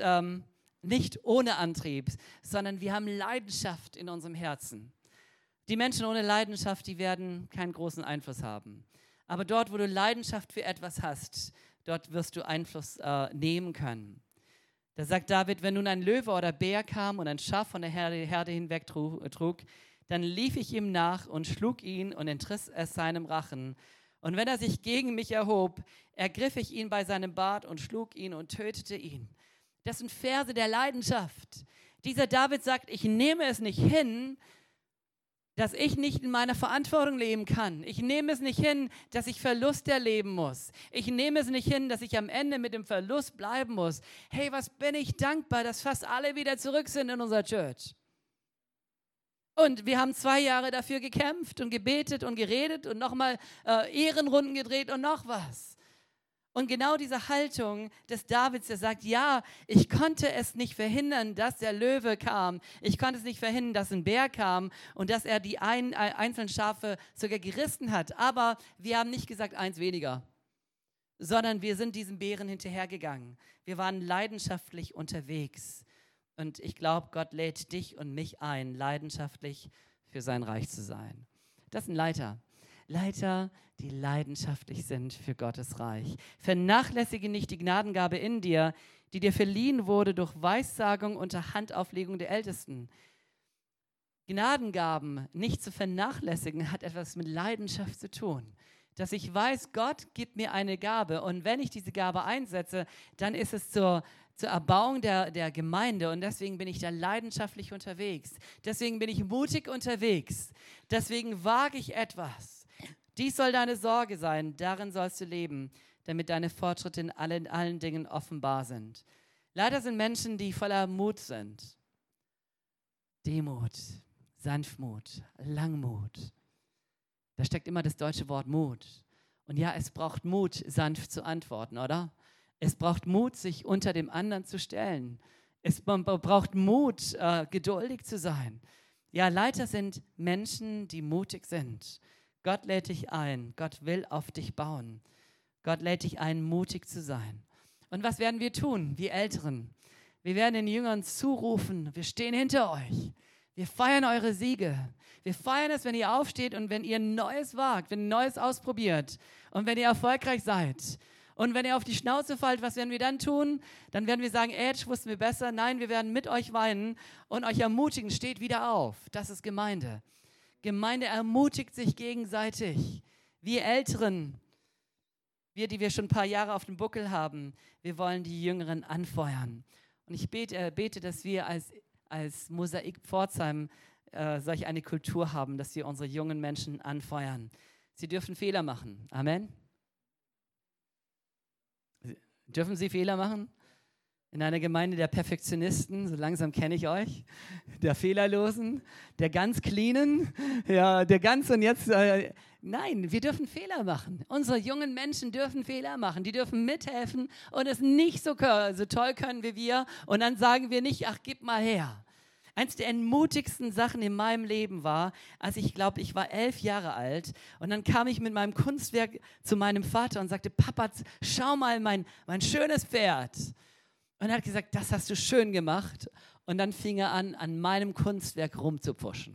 nicht ohne Antrieb, sondern wir haben Leidenschaft in unserem Herzen. Die Menschen ohne Leidenschaft, die werden keinen großen Einfluss haben. Aber dort, wo du Leidenschaft für etwas hast, dort wirst du Einfluss nehmen können. Da sagt David, wenn nun ein Löwe oder Bär kam und ein Schaf von der Herde hinweg trug, dann lief ich ihm nach und schlug ihn und entriss es seinem Rachen. Und wenn er sich gegen mich erhob, ergriff ich ihn bei seinem Bart und schlug ihn und tötete ihn. Das sind Verse der Leidenschaft. Dieser David sagt, ich nehme es nicht hin, dass ich nicht in meiner Verantwortung leben kann. Ich nehme es nicht hin, dass ich Verlust erleben muss. Ich nehme es nicht hin, dass ich am Ende mit dem Verlust bleiben muss. Hey, was bin ich dankbar, dass fast alle wieder zurück sind in unserer Church. Und wir haben 2 Jahre dafür gekämpft und gebetet und geredet und nochmal Ehrenrunden gedreht und noch was. Und genau diese Haltung des Davids, der sagt, ja, ich konnte es nicht verhindern, dass der Löwe kam. Ich konnte es nicht verhindern, dass ein Bär kam und dass er die einzelnen Schafe sogar gerissen hat. Aber wir haben nicht gesagt, 1 weniger, sondern wir sind diesem Bären hinterhergegangen. Wir waren leidenschaftlich unterwegs. Und ich glaube, Gott lädt dich und mich ein, leidenschaftlich für sein Reich zu sein. Das sind Leiter. Leiter, die leidenschaftlich sind für Gottes Reich. Vernachlässige nicht die Gnadengabe in dir, die dir verliehen wurde durch Weissagung unter Handauflegung der Ältesten. Gnadengaben nicht zu vernachlässigen, hat etwas mit Leidenschaft zu tun. Dass ich weiß, Gott gibt mir eine Gabe und wenn ich diese Gabe einsetze, dann ist es zur Erbauung der Gemeinde und deswegen bin ich da leidenschaftlich unterwegs. Deswegen bin ich mutig unterwegs. Deswegen wage ich etwas. Dies soll deine Sorge sein, darin sollst du leben, damit deine Fortschritte in allen Dingen offenbar sind. Leider sind Menschen, die voller Mut sind. Demut, Sanftmut, Langmut. Da steckt immer das deutsche Wort Mut. Und ja, es braucht Mut, sanft zu antworten, oder? Es braucht Mut, sich unter dem anderen zu stellen. Man braucht Mut, geduldig zu sein. Ja, Leiter sind Menschen, die mutig sind. Gott lädt dich ein. Gott will auf dich bauen. Gott lädt dich ein, mutig zu sein. Und was werden wir tun, wir Älteren? Wir werden den Jüngern zurufen, wir stehen hinter euch. Wir feiern eure Siege. Wir feiern es, wenn ihr aufsteht und wenn ihr Neues wagt, wenn ihr Neues ausprobiert und wenn ihr erfolgreich seid. Und wenn ihr auf die Schnauze fallt, was werden wir dann tun? Dann werden wir sagen, das wussten wir besser. Nein, wir werden mit euch weinen und euch ermutigen, steht wieder auf. Das ist Gemeinde. Gemeinde ermutigt sich gegenseitig. Wir Älteren, wir, die wir schon ein paar Jahre auf dem Buckel haben, wir wollen die Jüngeren anfeuern. Und ich bete, dass wir als Mosaik Pforzheim solch eine Kultur haben, dass wir unsere jungen Menschen anfeuern. Sie dürfen Fehler machen. Amen. Dürfen sie Fehler machen? In einer Gemeinde der Perfektionisten, so langsam kenne ich euch, der Fehlerlosen, der ganz Cleanen, ja, der ganz und jetzt, nein, wir dürfen Fehler machen. Unsere jungen Menschen dürfen Fehler machen, die dürfen mithelfen und es nicht so toll können wie wir und dann sagen wir nicht, ach, gib mal her. Eins der entmutigsten Sachen in meinem Leben war, als ich glaube, ich war 11 Jahre alt und dann kam ich mit meinem Kunstwerk zu meinem Vater und sagte, Papa, schau mal mein schönes Pferd. Und er hat gesagt, das hast du schön gemacht. Und dann fing er an meinem Kunstwerk rumzupfuschen.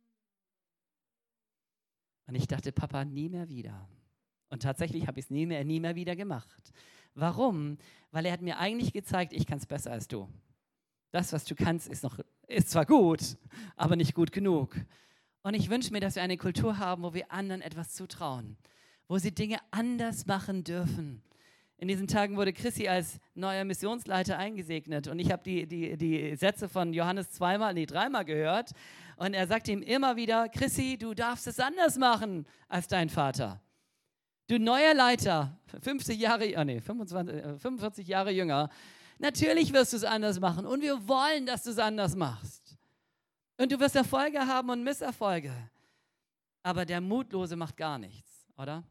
Und ich dachte, Papa, nie mehr wieder. Und tatsächlich habe ich es nie mehr wieder gemacht. Warum? Weil er hat mir eigentlich gezeigt, ich kann es besser als du. Das, was du kannst, ist zwar gut, aber nicht gut genug. Und ich wünsche mir, dass wir eine Kultur haben, wo wir anderen etwas zutrauen, wo sie Dinge anders machen dürfen. In diesen Tagen wurde Chrissy als neuer Missionsleiter eingesegnet und ich habe die Sätze von Johannes dreimal gehört und er sagte ihm immer wieder, Chrissy, du darfst es anders machen als dein Vater. Du neuer Leiter, 45 Jahre jünger, natürlich wirst du es anders machen und wir wollen, dass du es anders machst. Und du wirst Erfolge haben und Misserfolge. Aber der Mutlose macht gar nichts, oder?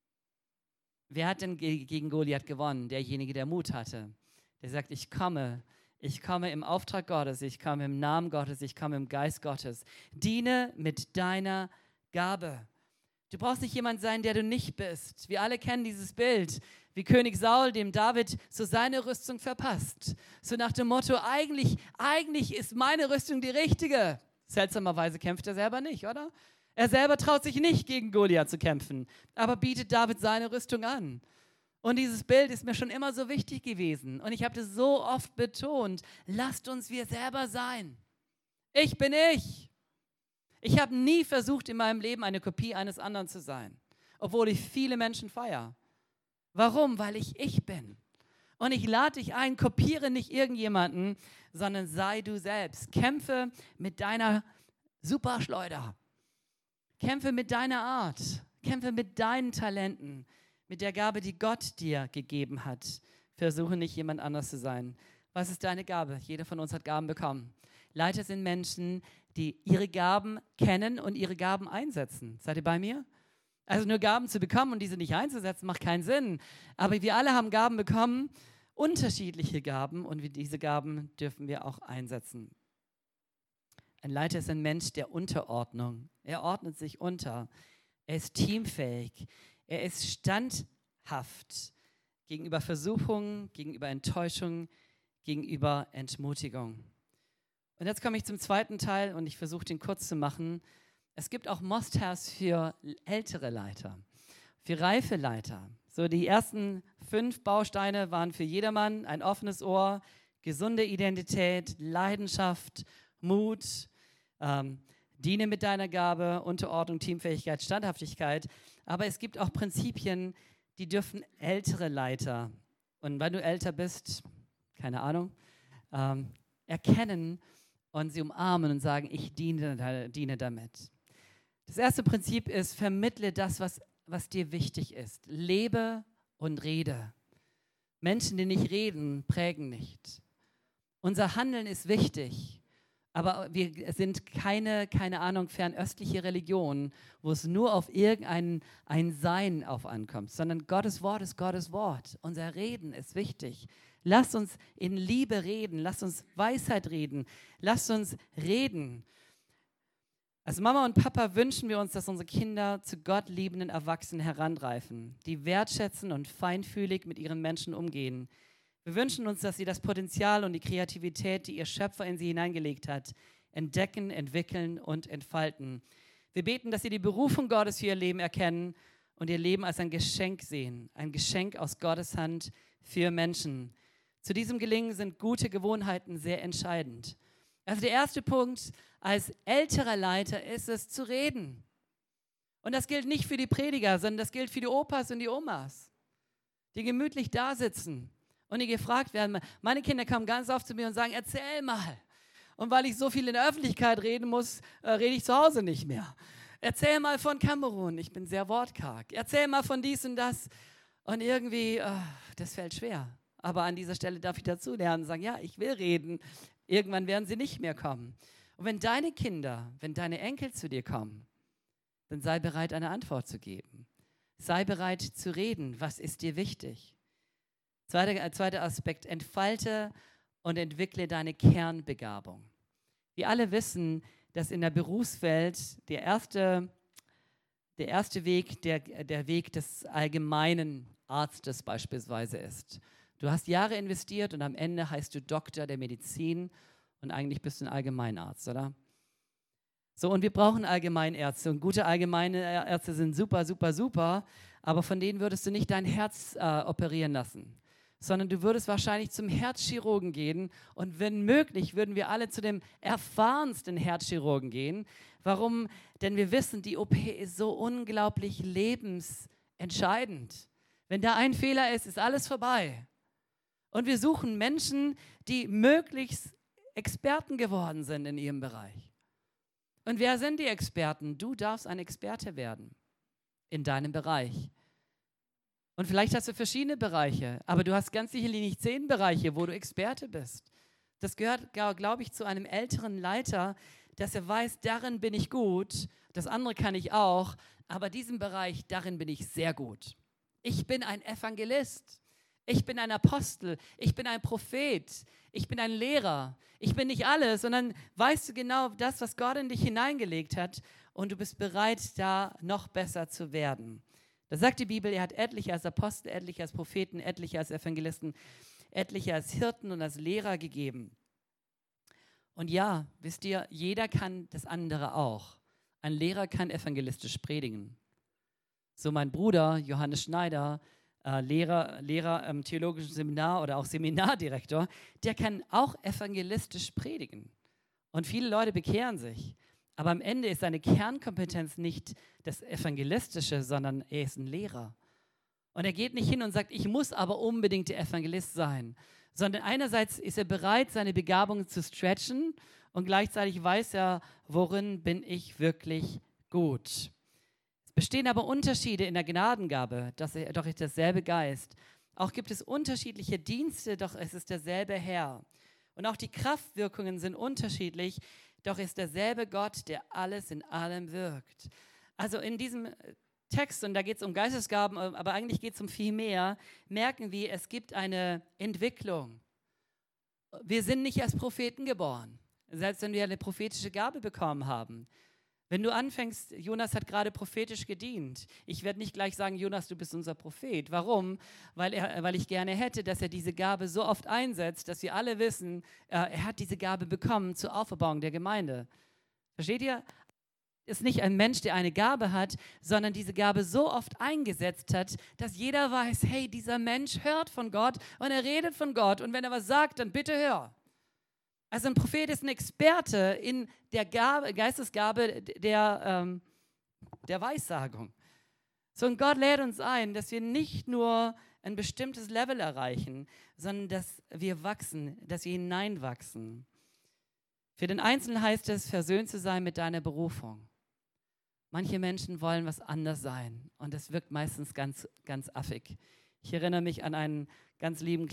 Wer hat denn gegen Goliath gewonnen? Derjenige, der Mut hatte. Der sagt, ich komme im Auftrag Gottes, ich komme im Namen Gottes, ich komme im Geist Gottes. Diene mit deiner Gabe. Du brauchst nicht jemand sein, der du nicht bist. Wir alle kennen dieses Bild, wie König Saul dem David so seine Rüstung verpasst. So nach dem Motto, eigentlich ist meine Rüstung die richtige. Seltsamerweise kämpft er selber nicht, oder? Er selber traut sich nicht, gegen Goliath zu kämpfen, aber bietet David seine Rüstung an. Und dieses Bild ist mir schon immer so wichtig gewesen. Und ich habe das so oft betont, lasst uns wir selber sein. Ich bin ich. Ich habe nie versucht, in meinem Leben eine Kopie eines anderen zu sein, obwohl ich viele Menschen feiere. Warum? Weil ich bin. Und ich lade dich ein, kopiere nicht irgendjemanden, sondern sei du selbst. Kämpfe mit deiner Superschleuder. Kämpfe mit deiner Art. Kämpfe mit deinen Talenten. Mit der Gabe, die Gott dir gegeben hat. Versuche nicht, jemand anders zu sein. Was ist deine Gabe? Jeder von uns hat Gaben bekommen. Leiter sind Menschen, die ihre Gaben kennen und ihre Gaben einsetzen. Seid ihr bei mir? Also nur Gaben zu bekommen und diese nicht einzusetzen, macht keinen Sinn. Aber wir alle haben Gaben bekommen, unterschiedliche Gaben, und diese Gaben dürfen wir auch einsetzen. Ein Leiter ist ein Mensch der Unterordnung. Er ordnet sich unter. Er ist teamfähig. Er ist standhaft gegenüber Versuchungen, gegenüber Enttäuschung, gegenüber Entmutigung. Und jetzt komme ich zum zweiten Teil und ich versuche den kurz zu machen. Es gibt auch Must-Haves für ältere Leiter, für reife Leiter. So, die ersten 5 Bausteine waren für jedermann: ein offenes Ohr, gesunde Identität, Leidenschaft, Mut, diene mit deiner Gabe, Unterordnung, Teamfähigkeit, Standhaftigkeit. Aber es gibt auch Prinzipien, die dürfen ältere Leiter, und wenn du älter bist, keine Ahnung, erkennen und sie umarmen und sagen, ich diene damit. Das erste Prinzip ist, vermittle das, was dir wichtig ist. Lebe und rede. Menschen, die nicht reden, prägen nicht. Unser Handeln ist wichtig, aber wir sind keine fernöstliche Religion, wo es nur auf ein Sein ankommt, sondern Gottes Wort ist Gottes Wort. Unser Reden ist wichtig. Lasst uns in Liebe reden, lasst uns Weisheit reden, lasst uns reden. Als Mama und Papa wünschen wir uns, dass unsere Kinder zu Gott liebenden Erwachsenen heranreifen, die wertschätzen und feinfühlig mit ihren Menschen umgehen. Wir wünschen uns, dass sie das Potenzial und die Kreativität, die ihr Schöpfer in sie hineingelegt hat, entdecken, entwickeln und entfalten. Wir beten, dass sie die Berufung Gottes für ihr Leben erkennen und ihr Leben als ein Geschenk sehen, ein Geschenk aus Gottes Hand für Menschen. Zu diesem Gelingen sind gute Gewohnheiten sehr entscheidend. Also der erste Punkt, als älterer Leiter ist es zu reden. Und das gilt nicht für die Prediger, sondern das gilt für die Opas und die Omas, die gemütlich da sitzen und die gefragt werden. Meine Kinder kommen ganz oft zu mir und sagen, erzähl mal. Und weil ich so viel in der Öffentlichkeit reden muss, rede ich zu Hause nicht mehr. Erzähl mal von Kamerun, ich bin sehr wortkarg. Erzähl mal von dies und das. Und irgendwie, das fällt schwer. Aber an dieser Stelle darf ich dazu lernen und sagen, ja, ich will reden. Irgendwann werden sie nicht mehr kommen. Und wenn deine Kinder, wenn deine Enkel zu dir kommen, dann sei bereit, eine Antwort zu geben. Sei bereit zu reden. Was ist dir wichtig? Zweiter Aspekt, entfalte und entwickle deine Kernbegabung. Wir alle wissen, dass in der Berufswelt der erste Weg der Weg des allgemeinen Arztes beispielsweise ist. Du hast Jahre investiert und am Ende heißt du Doktor der Medizin und eigentlich bist du ein Allgemeinarzt, oder? So, und wir brauchen Allgemeinärzte und gute Allgemeinärzte sind super, super, super, aber von denen würdest du nicht dein Herz operieren lassen, sondern du würdest wahrscheinlich zum Herzchirurgen gehen und wenn möglich würden wir alle zu dem erfahrensten Herzchirurgen gehen. Warum? Denn wir wissen, die OP ist so unglaublich lebensentscheidend. Wenn da ein Fehler ist, ist alles vorbei. Und wir suchen Menschen, die möglichst Experten geworden sind in ihrem Bereich. Und wer sind die Experten? Du darfst ein Experte werden in deinem Bereich. Und vielleicht hast du verschiedene Bereiche, aber du hast ganz sicherlich nicht 10 Bereiche, wo du Experte bist. Das gehört, glaube ich, zu einem älteren Leiter, dass er weiß, darin bin ich gut, das andere kann ich auch, aber diesen Bereich, darin bin ich sehr gut. Ich bin ein Evangelist. Ich bin ein Apostel, ich bin ein Prophet, ich bin ein Lehrer. Ich bin nicht alles, sondern weißt du genau das, was Gott in dich hineingelegt hat und du bist bereit, da noch besser zu werden. Da sagt die Bibel, er hat etliche als Apostel, etliche als Propheten, etliche als Evangelisten, etliche als Hirten und als Lehrer gegeben. Und ja, wisst ihr, jeder kann das andere auch. Ein Lehrer kann evangelistisch predigen. So mein Bruder Johannes Schneider, Lehrer im theologischen Seminar oder auch Seminardirektor, der kann auch evangelistisch predigen. Und viele Leute bekehren sich. Aber am Ende ist seine Kernkompetenz nicht das Evangelistische, sondern er ist ein Lehrer. Und er geht nicht hin und sagt, ich muss aber unbedingt der Evangelist sein. Sondern einerseits ist er bereit, seine Begabungen zu stretchen und gleichzeitig weiß er, worin bin ich wirklich gut. Es bestehen aber Unterschiede in der Gnadengabe, doch ist derselbe Geist. Auch gibt es unterschiedliche Dienste, doch es ist derselbe Herr. Und auch die Kraftwirkungen sind unterschiedlich, doch ist derselbe Gott, der alles in allem wirkt. Also in diesem Text, und da geht es um Geistesgaben, aber eigentlich geht es um viel mehr, merken wir, es gibt eine Entwicklung. Wir sind nicht als Propheten geboren, selbst wenn wir eine prophetische Gabe bekommen haben. Wenn du anfängst, Jonas hat gerade prophetisch gedient. Ich werde nicht gleich sagen, Jonas, du bist unser Prophet. Warum? Weil ich gerne hätte, dass er diese Gabe so oft einsetzt, dass wir alle wissen, er hat diese Gabe bekommen zur Auferbauung der Gemeinde. Versteht ihr? Ist nicht ein Mensch, der eine Gabe hat, sondern diese Gabe so oft eingesetzt hat, dass jeder weiß, hey, dieser Mensch hört von Gott und er redet von Gott und wenn er was sagt, dann bitte hör. Also ein Prophet ist ein Experte in der Geistesgabe der Weissagung. So, und Gott lädt uns ein, dass wir nicht nur ein bestimmtes Level erreichen, sondern dass wir wachsen, dass wir hineinwachsen. Für den Einzelnen heißt es, versöhnt zu sein mit deiner Berufung. Manche Menschen wollen was anders sein und das wirkt meistens ganz, ganz affig. Ich erinnere mich an einen ganz lieben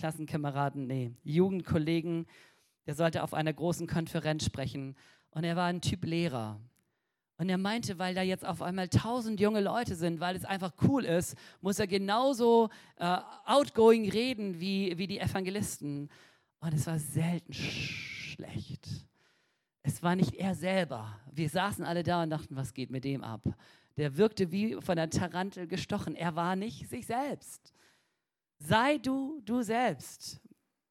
Jugendkollegen, der sollte auf einer großen Konferenz sprechen und er war ein Typ Lehrer. Und er meinte, weil da jetzt auf einmal 1000 junge Leute sind, weil es einfach cool ist, muss er genauso outgoing reden wie die Evangelisten. Und es war selten schlecht. Es war nicht er selber. Wir saßen alle da und dachten, was geht mit dem ab? Der wirkte wie von einer Tarantel gestochen. Er war nicht sich selbst. Sei du selbst.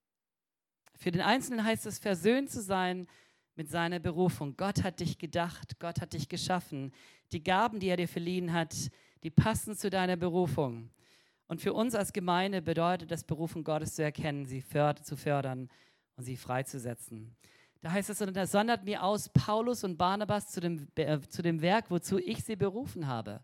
Für den Einzelnen heißt es, versöhnt zu sein mit seiner Berufung. Gott hat dich gedacht, Gott hat dich geschaffen. Die Gaben, die er dir verliehen hat, die passen zu deiner Berufung. Und für uns als Gemeinde bedeutet das, Berufung Gottes zu erkennen, sie zu fördern und sie freizusetzen. Da heißt es, und er sondert mir aus Paulus und Barnabas zu dem Werk, wozu ich sie berufen habe.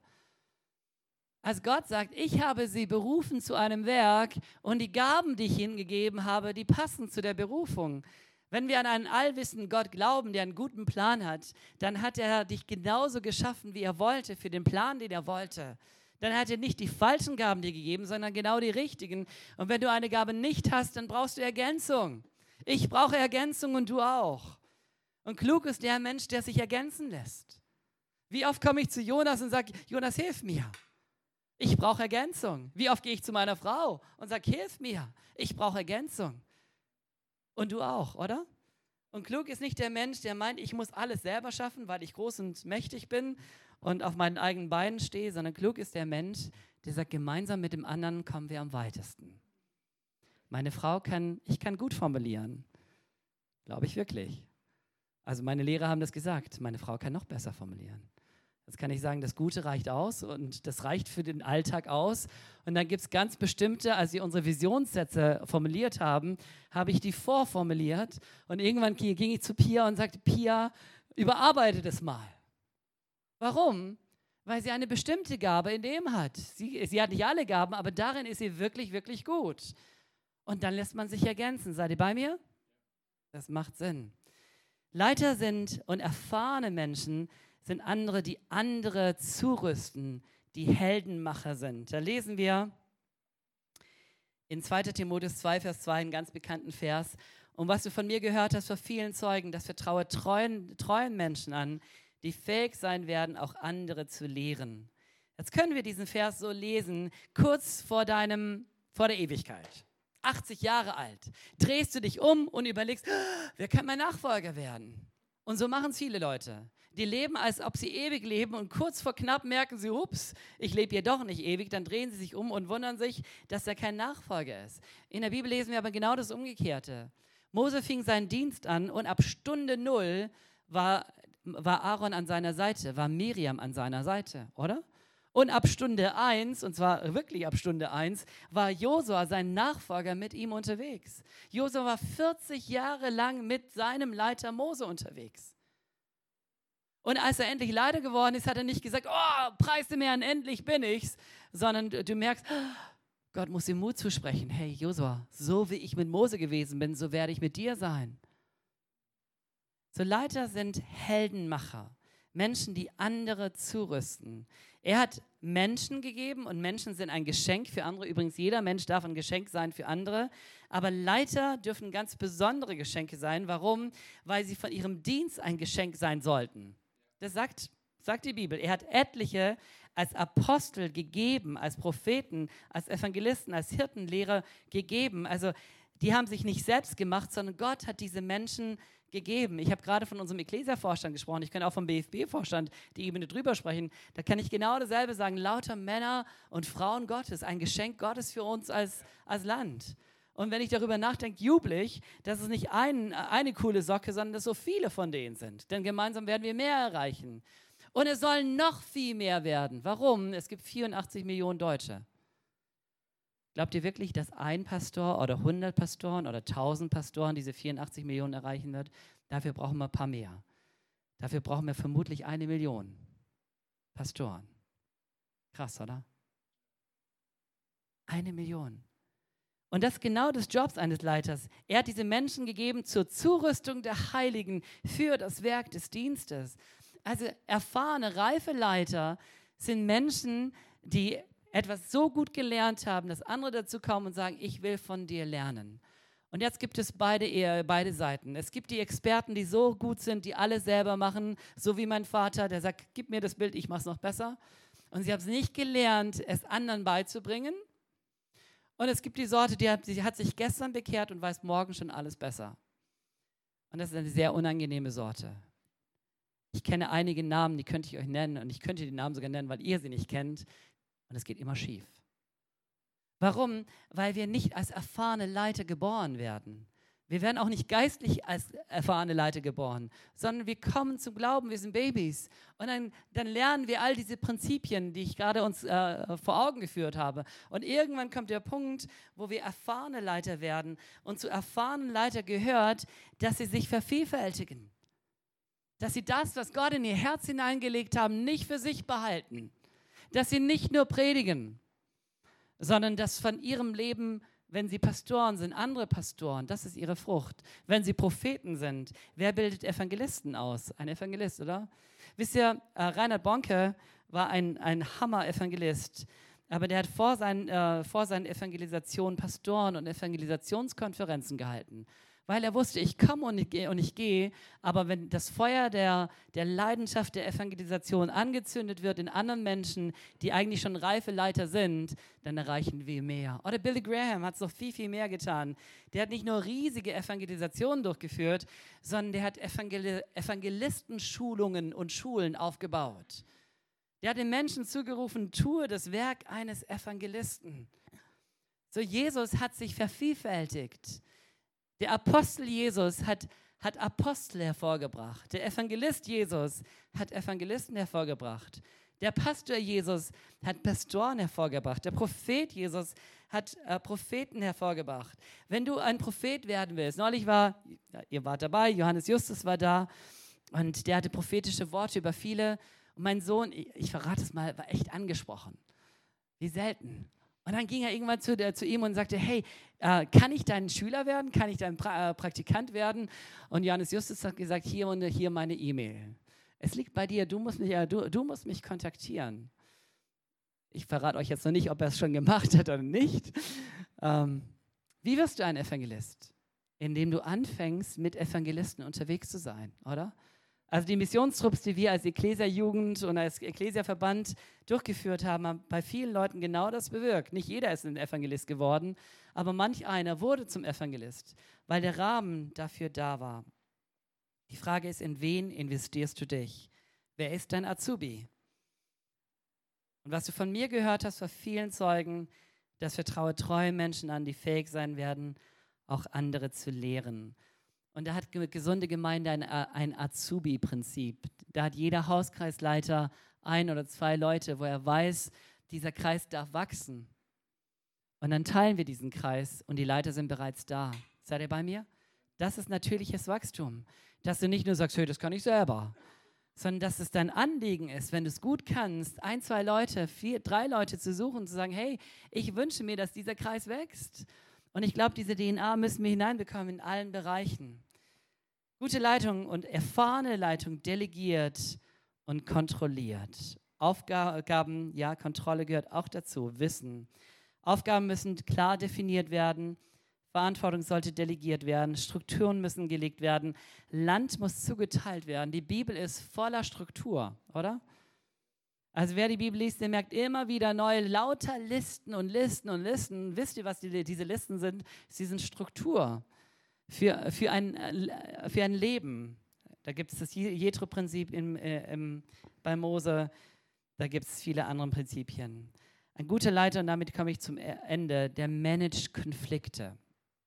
Als Gott sagt, ich habe sie berufen zu einem Werk und die Gaben, die ich ihnen gegeben habe, die passen zu der Berufung. Wenn wir an einen allwissenden Gott glauben, der einen guten Plan hat, dann hat er dich genauso geschaffen, wie er wollte, für den Plan, den er wollte. Dann hat er nicht die falschen Gaben dir gegeben, sondern genau die richtigen. Und wenn du eine Gabe nicht hast, dann brauchst du Ergänzung. Ich brauche Ergänzung und du auch. Und klug ist der Mensch, der sich ergänzen lässt. Wie oft komme ich zu Jonas und sage, Jonas, hilf mir. Ich brauche Ergänzung. Wie oft gehe ich zu meiner Frau und sage, hilf mir. Ich brauche Ergänzung. Und du auch, oder? Und klug ist nicht der Mensch, der meint, ich muss alles selber schaffen, weil ich groß und mächtig bin und auf meinen eigenen Beinen stehe, sondern klug ist der Mensch, der sagt, gemeinsam mit dem anderen kommen wir am weitesten. Meine Frau kann gut formulieren. Glaube ich wirklich. Also meine Lehrer haben das gesagt, meine Frau kann noch besser formulieren. Jetzt kann ich sagen, das Gute reicht aus und das reicht für den Alltag aus. Und dann gibt es ganz bestimmte, als wir unsere Visionssätze formuliert haben, habe ich die vorformuliert. Und irgendwann ging ich zu Pia und sagte, Pia, überarbeite das mal. Warum? Weil sie eine bestimmte Gabe in dem hat. Sie hat nicht alle Gaben, aber darin ist sie wirklich, wirklich gut. Und dann lässt man sich ergänzen. Seid ihr bei mir? Das macht Sinn. Leiter sind und erfahrene Menschen sind andere, die andere zurüsten, die Heldenmacher sind. Da lesen wir in 2. Timotheus 2, Vers 2 einen ganz bekannten Vers. Und was du von mir gehört hast vor vielen Zeugen, das vertraue treuen Menschen an, die fähig sein werden, auch andere zu lehren. Jetzt können wir diesen Vers so lesen, kurz vor der Ewigkeit. 80 Jahre alt. Drehst du dich um und überlegst, wer kann mein Nachfolger werden? Und so machen es viele Leute. Die leben, als ob sie ewig leben und kurz vor knapp merken sie, ups, ich lebe hier doch nicht ewig. Dann drehen sie sich um und wundern sich, dass er kein Nachfolger ist. In der Bibel lesen wir aber genau das Umgekehrte. Mose fing seinen Dienst an und ab Stunde 0 war Aaron an seiner Seite, war Miriam an seiner Seite, oder? Und ab Stunde 1, und zwar wirklich ab Stunde 1, war Josua, sein Nachfolger, mit ihm unterwegs. Josua war 40 Jahre lang mit seinem Leiter Mose unterwegs. Und als er endlich Leiter geworden ist, hat er nicht gesagt, oh, preis dem Herrn, endlich bin ich's, sondern du merkst, Gott muss ihm Mut zusprechen. Hey Josua, so wie ich mit Mose gewesen bin, so werde ich mit dir sein. So Leiter sind Heldenmacher. Menschen, die andere zurüsten. Er hat Menschen gegeben und Menschen sind ein Geschenk für andere. Übrigens, jeder Mensch darf ein Geschenk sein für andere. Aber Leiter dürfen ganz besondere Geschenke sein. Warum? Weil sie von ihrem Dienst ein Geschenk sein sollten. Das sagt die Bibel. Er hat etliche als Apostel gegeben, als Propheten, als Evangelisten, als Hirtenlehrer gegeben. Also die haben sich nicht selbst gemacht, sondern Gott hat diese Menschen gegeben. Ich habe gerade von unserem Ekklesia-Vorstand gesprochen. Ich kann auch vom BFB-Vorstand die Ebene drüber sprechen. Da kann ich genau dasselbe sagen. Lauter Männer und Frauen Gottes, ein Geschenk Gottes für uns als Land. Und wenn ich darüber nachdenke, jubel ich, dass es nicht eine coole Socke, sondern dass so viele von denen sind. Denn gemeinsam werden wir mehr erreichen. Und es sollen noch viel mehr werden. Warum? Es gibt 84 Millionen Deutsche. Glaubt ihr wirklich, dass ein Pastor oder 100 Pastoren oder 1000 Pastoren diese 84 Millionen erreichen wird? Dafür brauchen wir ein paar mehr. Dafür brauchen wir vermutlich 1 Million Pastoren. Krass, oder? 1 Million. Und das ist genau des Jobs eines Leiters. Er hat diese Menschen gegeben zur Zurüstung der Heiligen für das Werk des Dienstes. Also erfahrene, reife Leiter sind Menschen, die etwas so gut gelernt haben, dass andere dazu kommen und sagen, ich will von dir lernen. Und jetzt gibt es beide Seiten. Es gibt die Experten, die so gut sind, die alles selber machen, so wie mein Vater, der sagt, gib mir das Bild, ich mache es noch besser. Und sie haben es nicht gelernt, es anderen beizubringen. Und es gibt die Sorte, die hat sich gestern bekehrt und weiß morgen schon alles besser. Und das ist eine sehr unangenehme Sorte. Ich kenne einige Namen, die könnte ich euch nennen und ich könnte die Namen sogar nennen, weil ihr sie nicht kennt. Und es geht immer schief. Warum? Weil wir nicht als erfahrene Leiter geboren werden. Wir werden auch nicht geistlich als erfahrene Leiter geboren, sondern wir kommen zum Glauben, wir sind Babys. Und dann lernen wir all diese Prinzipien, die ich gerade uns vor Augen geführt habe. Und irgendwann kommt der Punkt, wo wir erfahrene Leiter werden. Und zu erfahrenen Leiter gehört, dass sie sich vervielfältigen. Dass sie das, was Gott in ihr Herz hineingelegt haben, nicht für sich behalten. Dass sie nicht nur predigen, sondern dass von ihrem Leben, wenn sie Pastoren sind, andere Pastoren, das ist ihre Frucht. Wenn sie Propheten sind, wer bildet Evangelisten aus? Ein Evangelist, oder? Wisst ihr, Reinhard Bonke war ein Hammer-Evangelist, aber der hat vor seinen Evangelisationen Pastoren und Evangelisationskonferenzen gehalten. Weil er wusste, ich komme und ich gehe, aber wenn das Feuer der Leidenschaft der Evangelisation angezündet wird in anderen Menschen, die eigentlich schon reife Leiter sind, dann erreichen wir mehr. Oder Billy Graham hat es noch viel, viel mehr getan. Der hat nicht nur riesige Evangelisationen durchgeführt, sondern der hat Evangelistenschulungen und Schulen aufgebaut. Der hat den Menschen zugerufen, tue das Werk eines Evangelisten. So, Jesus hat sich vervielfältigt. Der Apostel Jesus hat Apostel hervorgebracht. Der Evangelist Jesus hat Evangelisten hervorgebracht. Der Pastor Jesus hat Pastoren hervorgebracht. Der Prophet Jesus hat Propheten hervorgebracht. Wenn du ein Prophet werden willst, neulich ihr wart dabei, Johannes Justus war da und der hatte prophetische Worte über viele. Und mein Sohn, ich verrate es mal, war echt angesprochen. Wie selten. Und dann ging er irgendwann zu ihm und sagte, hey, kann ich dein Schüler werden? Kann ich dein Praktikant werden? Und Johannes Justus hat gesagt, hier und hier meine E-Mail. Es liegt bei dir, du musst mich kontaktieren. Ich verrate euch jetzt noch nicht, ob er es schon gemacht hat oder nicht. Wie wirst du ein Evangelist? Indem du anfängst, mit Evangelisten unterwegs zu sein, oder? Also die Missionstrupps, die wir als Ekklesia-Jugend und als Ekklesia-Verband durchgeführt haben bei vielen Leuten genau das bewirkt. Nicht jeder ist ein Evangelist geworden, aber manch einer wurde zum Evangelist, weil der Rahmen dafür da war. Die Frage ist, in wen investierst du dich? Wer ist dein Azubi? Und was du von mir gehört hast, von vielen Zeugen, das vertraue treue Menschen an, die fähig sein werden, auch andere zu lehren. Und da hat gesunde Gemeinde ein Azubi-Prinzip. Da hat jeder Hauskreisleiter 1 oder 2 Leute, wo er weiß, dieser Kreis darf wachsen. Und dann teilen wir diesen Kreis und die Leiter sind bereits da. Seid ihr bei mir? Das ist natürliches Wachstum. Dass du nicht nur sagst, hey, das kann ich selber, sondern dass es dein Anliegen ist, wenn du es gut kannst, 1, 2 Leute, 4, 3 Leute zu suchen und zu sagen, hey, ich wünsche mir, dass dieser Kreis wächst. Und ich glaube, diese DNA müssen wir hineinbekommen in allen Bereichen. Gute Leitung und erfahrene Leitung delegiert und kontrolliert. Aufgaben, ja, Kontrolle gehört auch dazu, Wissen. Aufgaben müssen klar definiert werden, Verantwortung sollte delegiert werden, Strukturen müssen gelegt werden, Land muss zugeteilt werden. Die Bibel ist voller Struktur, oder? Also wer die Bibel liest, der merkt immer wieder neu, lauter Listen und Listen und Listen. Wisst ihr, was diese Listen sind? Sie sind Struktur für ein Leben. Da gibt es das Jethro-Prinzip bei Mose, da gibt es viele andere Prinzipien. Ein guter Leiter, und damit komme ich zum Ende, der managt Konflikte.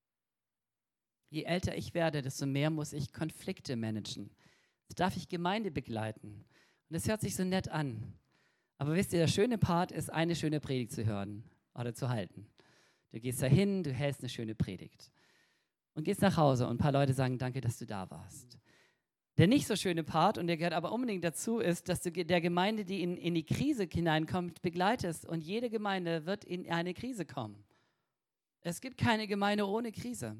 Je älter ich werde, desto mehr muss ich Konflikte managen. Jetzt darf ich Gemeinde begleiten. Und das hört sich so nett an. Aber wisst ihr, der schöne Part ist, eine schöne Predigt zu hören oder zu halten. Du gehst dahin, du hältst eine schöne Predigt und gehst nach Hause und ein paar Leute sagen, danke, dass du da warst. Der nicht so schöne Part, und der gehört aber unbedingt dazu, ist, dass du der Gemeinde, die in die Krise hineinkommt, begleitest. Und jede Gemeinde wird in eine Krise kommen. Es gibt keine Gemeinde ohne Krise.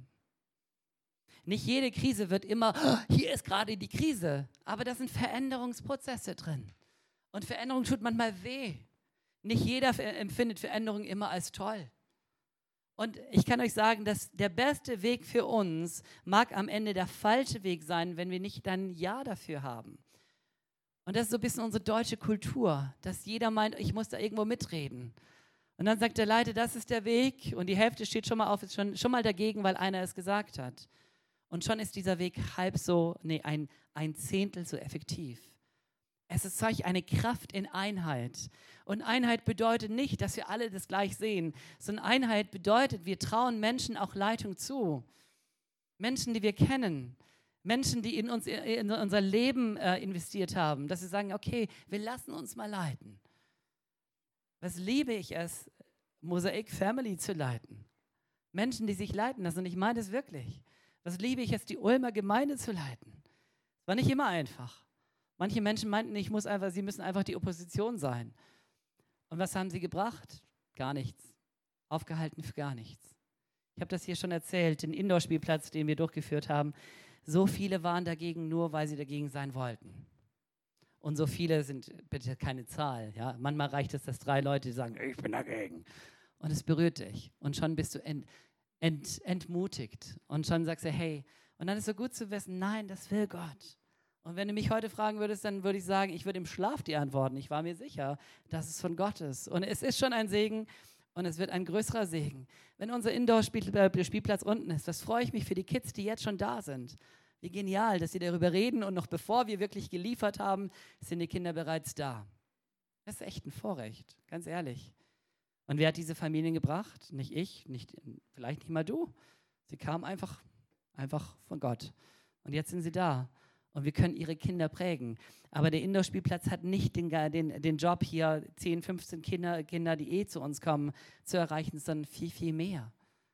Nicht jede Krise wird immer, hier ist gerade die Krise, aber da sind Veränderungsprozesse drin. Und Veränderung tut manchmal weh. Nicht jeder empfindet Veränderung immer als toll. Und ich kann euch sagen, dass der beste Weg für uns mag am Ende der falsche Weg sein, wenn wir nicht ein Ja dafür haben. Und das ist so ein bisschen unsere deutsche Kultur, dass jeder meint, ich muss da irgendwo mitreden. Und dann sagt der Leiter, das ist der Weg, und die Hälfte steht schon mal auf, ist schon mal dagegen, weil einer es gesagt hat. Und schon ist dieser Weg ein Zehntel so effektiv. Es ist solch eine Kraft in Einheit. Und Einheit bedeutet nicht, dass wir alle das gleich sehen, sondern Einheit bedeutet, wir trauen Menschen auch Leitung zu. Menschen, die wir kennen, Menschen, die in unser Leben investiert haben, dass sie sagen, okay, wir lassen uns mal leiten. Was liebe ich es, Mosaik Family zu leiten. Menschen, die sich leiten lassen, und ich meine es wirklich. Was liebe ich es, die Ulmer Gemeinde zu leiten. Es war nicht immer einfach. Manche Menschen meinten, sie müssen einfach die Opposition sein. Und was haben sie gebracht? Gar nichts. Aufgehalten für gar nichts. Ich habe das hier schon erzählt, den Indoor-Spielplatz, den wir durchgeführt haben. So viele waren dagegen, nur weil sie dagegen sein wollten. Und so viele sind bitte keine Zahl. Ja? Manchmal reicht es, dass 3 Leute sagen, ich bin dagegen. Und es berührt dich. Und schon bist du entmutigt. Und schon sagst du, hey, und dann ist es so gut zu wissen, nein, das will Gott. Und wenn du mich heute fragen würdest, dann würde ich sagen, ich würde im Schlaf die antworten. Ich war mir sicher, dass es von Gott ist. Und es ist schon ein Segen und es wird ein größerer Segen. Wenn unser Indoor-Spielplatz unten ist, das freue ich mich für die Kids, die jetzt schon da sind. Wie genial, dass sie darüber reden und noch bevor wir wirklich geliefert haben, sind die Kinder bereits da. Das ist echt ein Vorrecht, ganz ehrlich. Und wer hat diese Familien gebracht? Nicht ich, vielleicht nicht mal du. Sie kamen einfach von Gott. Und jetzt sind sie da. Und wir können ihre Kinder prägen. Aber der Indoor-Spielplatz hat nicht den Job, hier 10, 15 Kinder, die zu uns kommen, zu erreichen, sondern viel, viel mehr.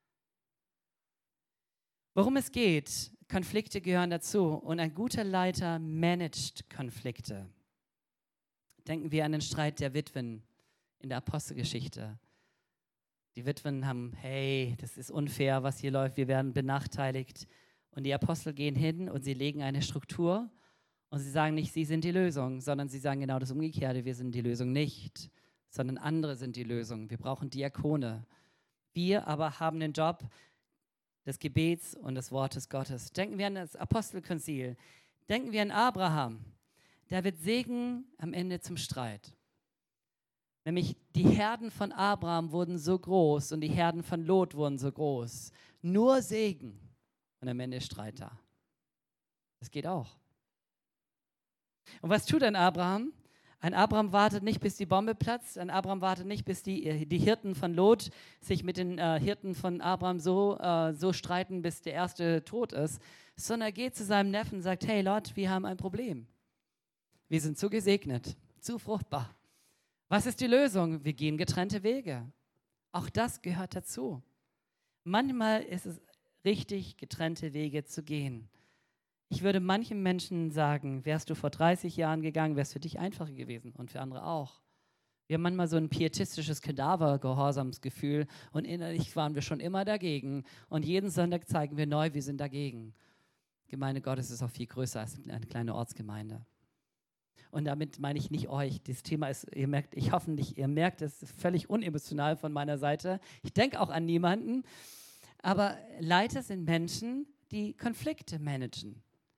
Worum es geht, Konflikte gehören dazu. Und ein guter Leiter managt Konflikte. Denken wir an den Streit der Witwen in der Apostelgeschichte. Die Witwen haben, hey, das ist unfair, was hier läuft, wir werden benachteiligt. Und die Apostel gehen hin und sie legen eine Struktur und sie sagen nicht, sie sind die Lösung, sondern sie sagen genau das Umgekehrte, wir sind die Lösung nicht, sondern andere sind die Lösung. Wir brauchen Diakone. Wir aber haben den Job des Gebets und des Wortes Gottes. Denken wir an das Apostelkonzil. Denken wir an Abraham. Da wird Segen am Ende zum Streit. Nämlich die Herden von Abraham wurden so groß und die Herden von Lot wurden so groß. Nur Segen. Und am Ende ist Streit da. Das geht auch. Und was tut ein Abraham? Ein Abraham wartet nicht, bis die Bombe platzt. Ein Abraham wartet nicht, bis die Hirten von Lot sich mit den Hirten von Abraham so streiten, bis der erste tot ist. Sondern er geht zu seinem Neffen und sagt, hey Lot, wir haben ein Problem. Wir sind zu gesegnet, zu fruchtbar. Was ist die Lösung? Wir gehen getrennte Wege. Auch das gehört dazu. Manchmal ist es richtig, getrennte Wege zu gehen. Ich würde manchen Menschen sagen, wärst du vor 30 Jahren gegangen, wäre es für dich einfacher gewesen und für andere auch. Wir haben manchmal so ein pietistisches Kadaver-Gehorsamsgefühl und innerlich waren wir schon immer dagegen und jeden Sonntag zeigen wir neu, wir sind dagegen. Gemeinde Gottes ist auch viel größer als eine kleine Ortsgemeinde. Und damit meine ich nicht euch. Das Thema ist, ihr merkt, ihr merkt, es ist völlig unemotional von meiner Seite. Ich denke auch an niemanden. Aber Leiter sind Menschen, die Konflikte managen.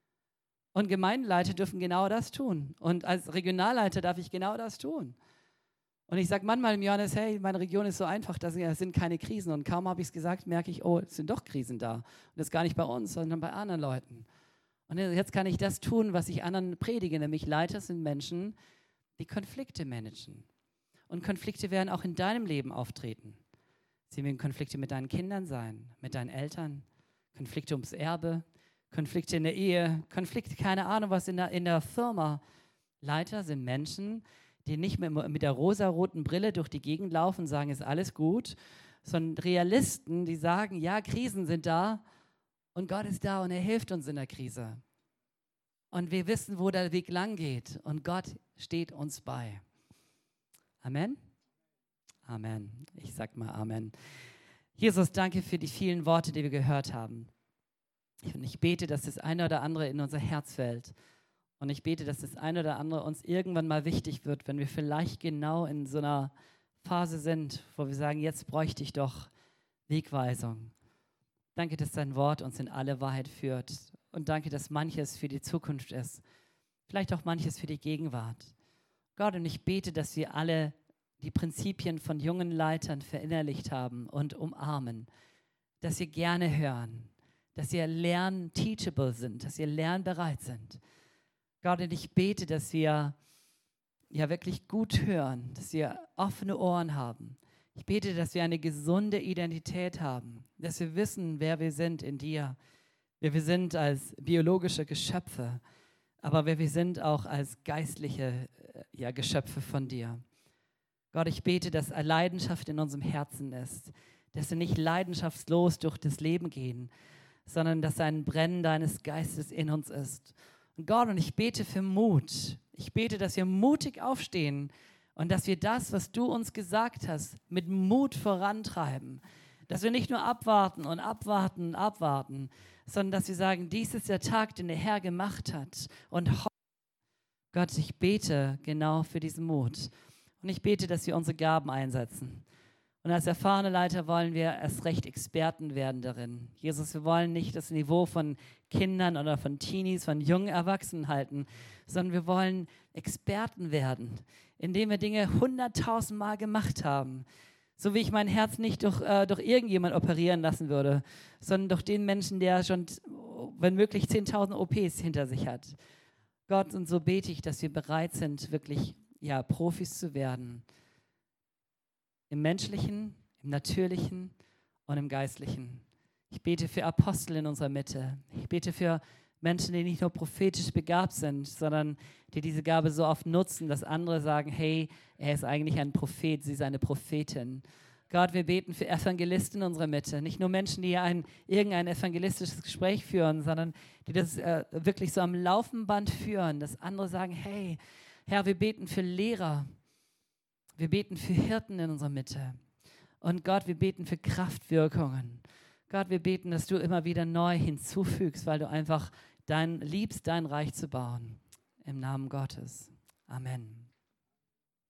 Und Gemeindeleiter dürfen genau das tun. Und als Regionalleiter darf ich genau das tun. Und ich sage manchmal im Johannes, hey, meine Region ist so einfach, da sind keine Krisen. Und kaum habe ich es gesagt, merke ich, oh, es sind doch Krisen da. Und das ist gar nicht bei uns, sondern bei anderen Leuten. Und jetzt kann ich das tun, was ich anderen predige, nämlich Leiter sind Menschen, die Konflikte managen. Und Konflikte werden auch in deinem Leben auftreten. Sie werden Konflikte mit deinen Kindern sein, mit deinen Eltern, Konflikte ums Erbe, Konflikte in der Ehe, Konflikte, keine Ahnung was, in der Firma. Leiter sind Menschen, die nicht mit der rosaroten Brille durch die Gegend laufen und sagen, ist alles gut, sondern Realisten, die sagen, ja, Krisen sind da und Gott ist da und er hilft uns in der Krise. Und wir wissen, wo der Weg lang geht und Gott steht uns bei. Amen? Amen. Ich sag mal Amen. Jesus, danke für die vielen Worte, die wir gehört haben. Und ich bete, dass das eine oder andere in unser Herz fällt. Und ich bete, dass das eine oder andere uns irgendwann mal wichtig wird, wenn wir vielleicht genau in so einer Phase sind, wo wir sagen, jetzt bräuchte ich doch Wegweisung. Danke, dass dein Wort uns in alle Wahrheit führt. Und danke, dass manches für die Zukunft ist. Vielleicht auch manches für die Gegenwart. Gott, und ich bete, dass wir alle die Prinzipien von jungen Leitern verinnerlicht haben und umarmen. Dass wir gerne hören. dass sie teachable sind, dass sie lernbereit sind. Gott, und ich bete, dass wir ja wirklich gut hören, dass wir offene Ohren haben. Ich bete, dass wir eine gesunde Identität haben, dass wir wissen, wer wir sind in dir, wer wir sind als biologische Geschöpfe, aber wer wir sind auch als geistliche Geschöpfe von dir. Gott, ich bete, dass Leidenschaft in unserem Herzen ist, dass wir nicht leidenschaftslos durch das Leben gehen, sondern dass ein Brennen deines Geistes in uns ist. Und Gott, und ich bete für Mut. Ich bete, dass wir mutig aufstehen und dass wir das, was du uns gesagt hast, mit Mut vorantreiben. Dass wir nicht nur abwarten und abwarten und abwarten, sondern dass wir sagen, dies ist der Tag, den der Herr gemacht hat. Und Gott, ich bete genau für diesen Mut. Und ich bete, dass wir unsere Gaben einsetzen. Und als erfahrene Leiter wollen wir erst recht Experten werden darin. Jesus, wir wollen nicht das Niveau von Kindern oder von Teenies, von jungen Erwachsenen halten, sondern wir wollen Experten werden, indem wir Dinge 100.000 Mal gemacht haben. So wie ich mein Herz nicht durch irgendjemand operieren lassen würde, sondern durch den Menschen, der schon, wenn möglich, 10.000 OPs hinter sich hat. Gott, und so bete ich, dass wir bereit sind, wirklich Profis zu werden. Im Menschlichen, im Natürlichen und im Geistlichen. Ich bete für Apostel in unserer Mitte. Ich bete für Menschen, die nicht nur prophetisch begabt sind, sondern die diese Gabe so oft nutzen, dass andere sagen, hey, er ist eigentlich ein Prophet, sie ist eine Prophetin. Gott, wir beten für Evangelisten in unserer Mitte. Nicht nur Menschen, die irgendein evangelistisches Gespräch führen, sondern die das wirklich so am laufenden Band führen, dass andere sagen, hey, Herr, wir beten für Lehrer. Wir beten für Hirten in unserer Mitte. Und Gott, wir beten für Kraftwirkungen. Gott, wir beten, dass du immer wieder neu hinzufügst, weil du einfach liebst, dein Reich zu bauen. Im Namen Gottes. Amen.